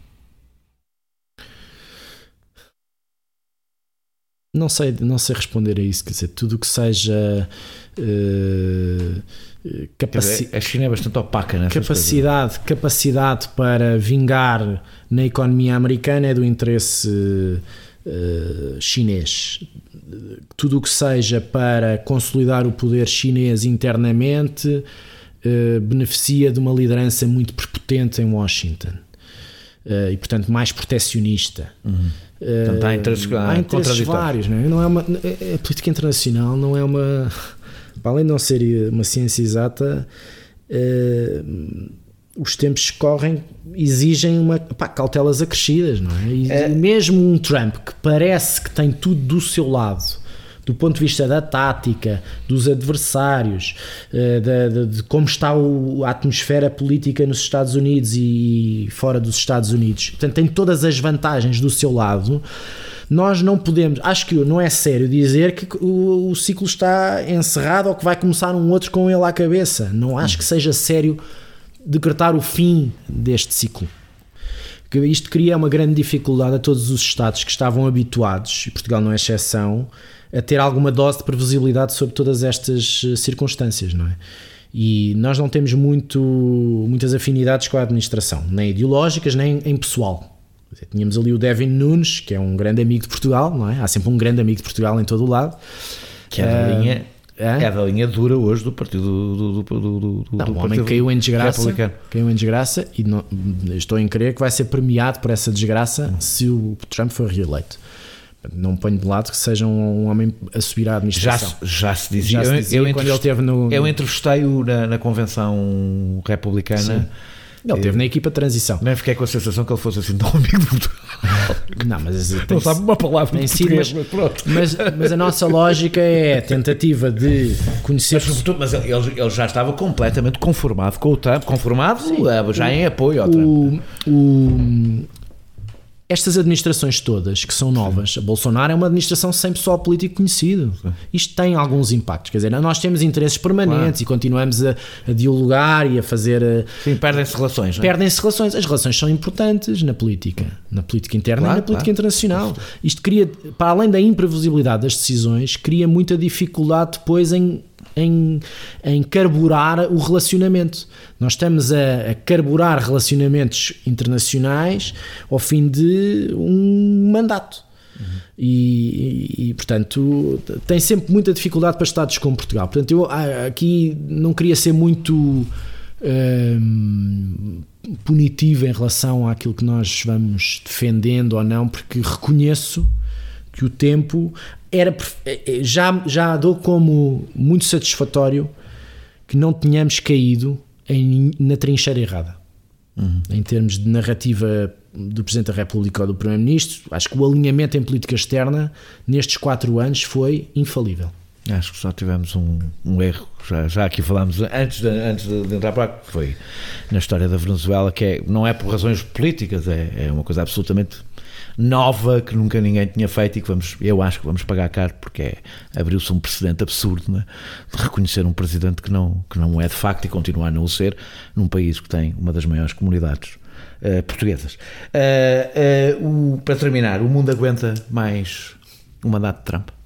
Não sei, não sei responder a isso, quer dizer, tudo o que seja uh, capaci- a China é bastante opaca nessas capacidade, coisas. capacidade para vingar na economia americana é do interesse uh, chinês. Tudo o que seja para consolidar o poder chinês internamente uh, beneficia de uma liderança muito prepotente em Washington. Uh, e portanto mais protecionista. Uhum. Portanto, há interesses, há há interesses vários, não é? Não é uma, a política internacional não é uma, para além de não ser uma ciência exata, uh, os tempos que correm exigem uma, pá, cautelas acrescidas, não é? E é. Mesmo um Trump que parece que tem tudo do seu lado, do ponto de vista da tática, dos adversários, de, de, de como está o, a atmosfera política nos Estados Unidos e fora dos Estados Unidos. Portanto, tem todas as vantagens do seu lado. Nós não podemos, acho que não é sério dizer que o, o ciclo está encerrado ou que vai começar um outro com ele à cabeça. Não acho que seja sério decretar o fim deste ciclo. que isto cria uma grande dificuldade a todos os Estados que estavam habituados, e Portugal não é exceção, a ter alguma dose de previsibilidade sobre todas estas circunstâncias, não é? E nós não temos muito, muitas afinidades com a administração, nem ideológicas, nem em pessoal. Tínhamos ali o Devin Nunes, que é um grande amigo de Portugal, não é? Há sempre um grande amigo de Portugal em todo o lado. Que é da, uh, linha, é? É da linha dura hoje do partido do, do, do, do, não, do o homem caiu em desgraça, caiu em desgraça e não, estou em crer que vai ser premiado por essa desgraça se o Trump for reeleito. Não ponho de lado que seja um, um homem a subir à administração. Já, já se dizia, já se dizia eu, eu, quando ele teve no... Eu entrevistei-o na, na convenção republicana. Sim. Ele esteve na equipa de transição. Nem fiquei com a sensação que ele fosse assim tão amigo de Portugal. Não, mas não sabe uma palavra de português, mas, pronto. Mas, mas a nossa lógica é a tentativa de conhecer... Mas, mas ele, ele já estava completamente conformado com o Trump, conformado Sim. já em apoio ao Trump. O, o, estas administrações todas que são novas, Sim. a Bolsonaro é uma administração sem pessoal político conhecido. Sim. Isto tem alguns impactos, quer dizer, nós temos interesses permanentes claro. E continuamos a, a dialogar e a fazer... Sim, perdem-se relações. Perdem-se relações. As relações são importantes na política, na política interna claro, e na política claro. internacional. Isto cria, para além da imprevisibilidade das decisões, cria muita dificuldade depois em... Em, em carburar o relacionamento. Nós estamos a, a carburar relacionamentos internacionais ao fim de um mandato. Uhum. E, e, e, portanto, tem sempre muita dificuldade para Estados como Portugal. Portanto, eu aqui não queria ser muito hum, punitivo em relação àquilo que nós vamos defendendo ou não, porque reconheço que o tempo era, já, já dou como muito satisfatório que não tenhamos caído em, na trincheira errada. Uhum. Em termos de narrativa do Presidente da República ou do Primeiro-Ministro, acho que o alinhamento em política externa nestes quatro anos foi infalível. Acho que só tivemos um, um erro, já, já aqui falámos antes de, antes de entrar para que foi na história da Venezuela, que é, não é por razões políticas, é, é uma coisa absolutamente nova que nunca ninguém tinha feito e que vamos, eu acho que vamos pagar caro, porque é, abriu-se um precedente absurdo, né, de reconhecer um presidente que não, que não é de facto e continuar a não o ser num país que tem uma das maiores comunidades uh, portuguesas. Uh, uh, o, para terminar, o mundo aguenta mais um mandato de Trump?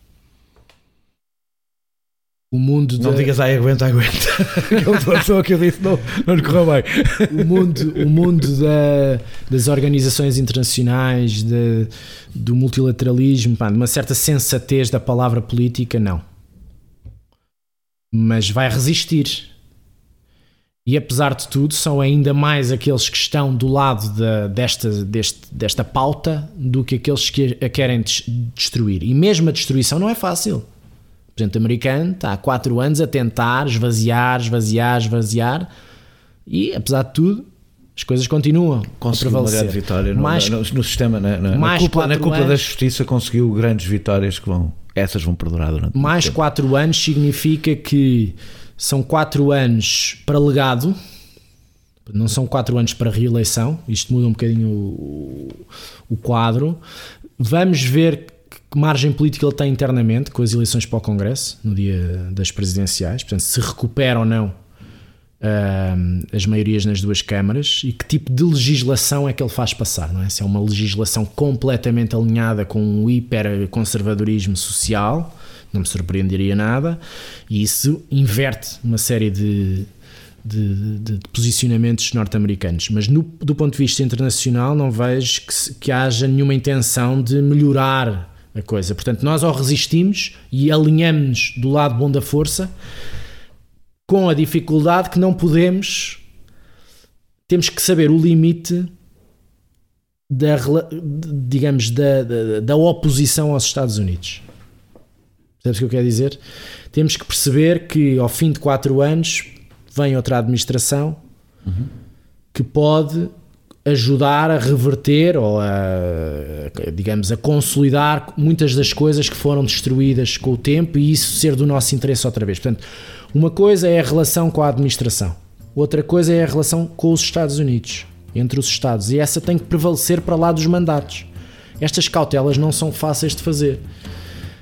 O mundo não da... digas, ai, aguenta, aguenta. A pessoa que eu disse não, não lhe correu bem. O mundo, o mundo da, das organizações internacionais, de, do multilateralismo, pá, de uma certa sensatez da palavra política, não. Mas vai resistir. E apesar de tudo, são ainda mais aqueles que estão do lado da, desta, deste, desta pauta do que aqueles que a querem destruir. E mesmo a destruição não é fácil. O presidente americano está há quatro anos a tentar esvaziar, esvaziar, esvaziar e, apesar de tudo, as coisas continuam conseguiu a prevalecer. Uma grande vitória no, mais, no, no sistema, na, na, na cúpula, na cúpula da justiça conseguiu grandes vitórias que vão, essas vão perdurar durante mais muito quatro tempo. Anos significa que são quatro anos para legado, não são quatro anos para reeleição, isto muda um bocadinho o, o quadro. Vamos ver que margem política ele tem internamente com as eleições para o Congresso no dia das presidenciais, portanto se recupera ou não uh, as maiorias nas duas câmaras e que tipo de legislação é que ele faz passar, não é? Se é uma legislação completamente alinhada com um hiperconservadorismo social, não me surpreenderia nada, e isso inverte uma série de, de, de, de posicionamentos norte-americanos, mas no, do ponto de vista internacional não vejo que, que haja nenhuma intenção de melhorar a coisa. Portanto, nós ou resistimos e alinhamos do lado bom da força, com a dificuldade que não podemos, temos que saber o limite da, digamos, da, da, da oposição aos Estados Unidos. Sabes o que eu quero dizer? Temos que perceber que ao fim de quatro anos vem outra administração uhum. que pode ajudar a reverter ou a, digamos, a consolidar muitas das coisas que foram destruídas com o tempo e isso ser do nosso interesse outra vez. Portanto, uma coisa é a relação com a administração, outra coisa é a relação com os Estados Unidos, entre os Estados, e essa tem que prevalecer para lá dos mandatos. Estas cautelas não são fáceis de fazer.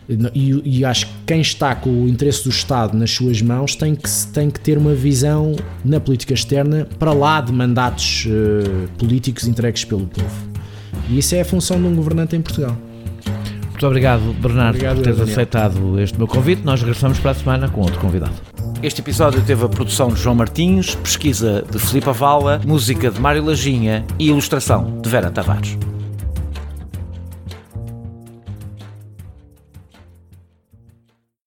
E, e acho que quem está com o interesse do Estado nas suas mãos tem que, tem que ter uma visão na política externa para lá de mandatos uh, políticos entregues pelo povo. E isso é a função de um governante em Portugal. Muito obrigado, Bernardo, obrigado, por teres Daniel. aceitado este meu convite. Nós regressamos para a semana com outro convidado. Este episódio teve a produção de João Martins, pesquisa de Filipe Vala, música de Mário Lajinha e ilustração de Vera Tavares.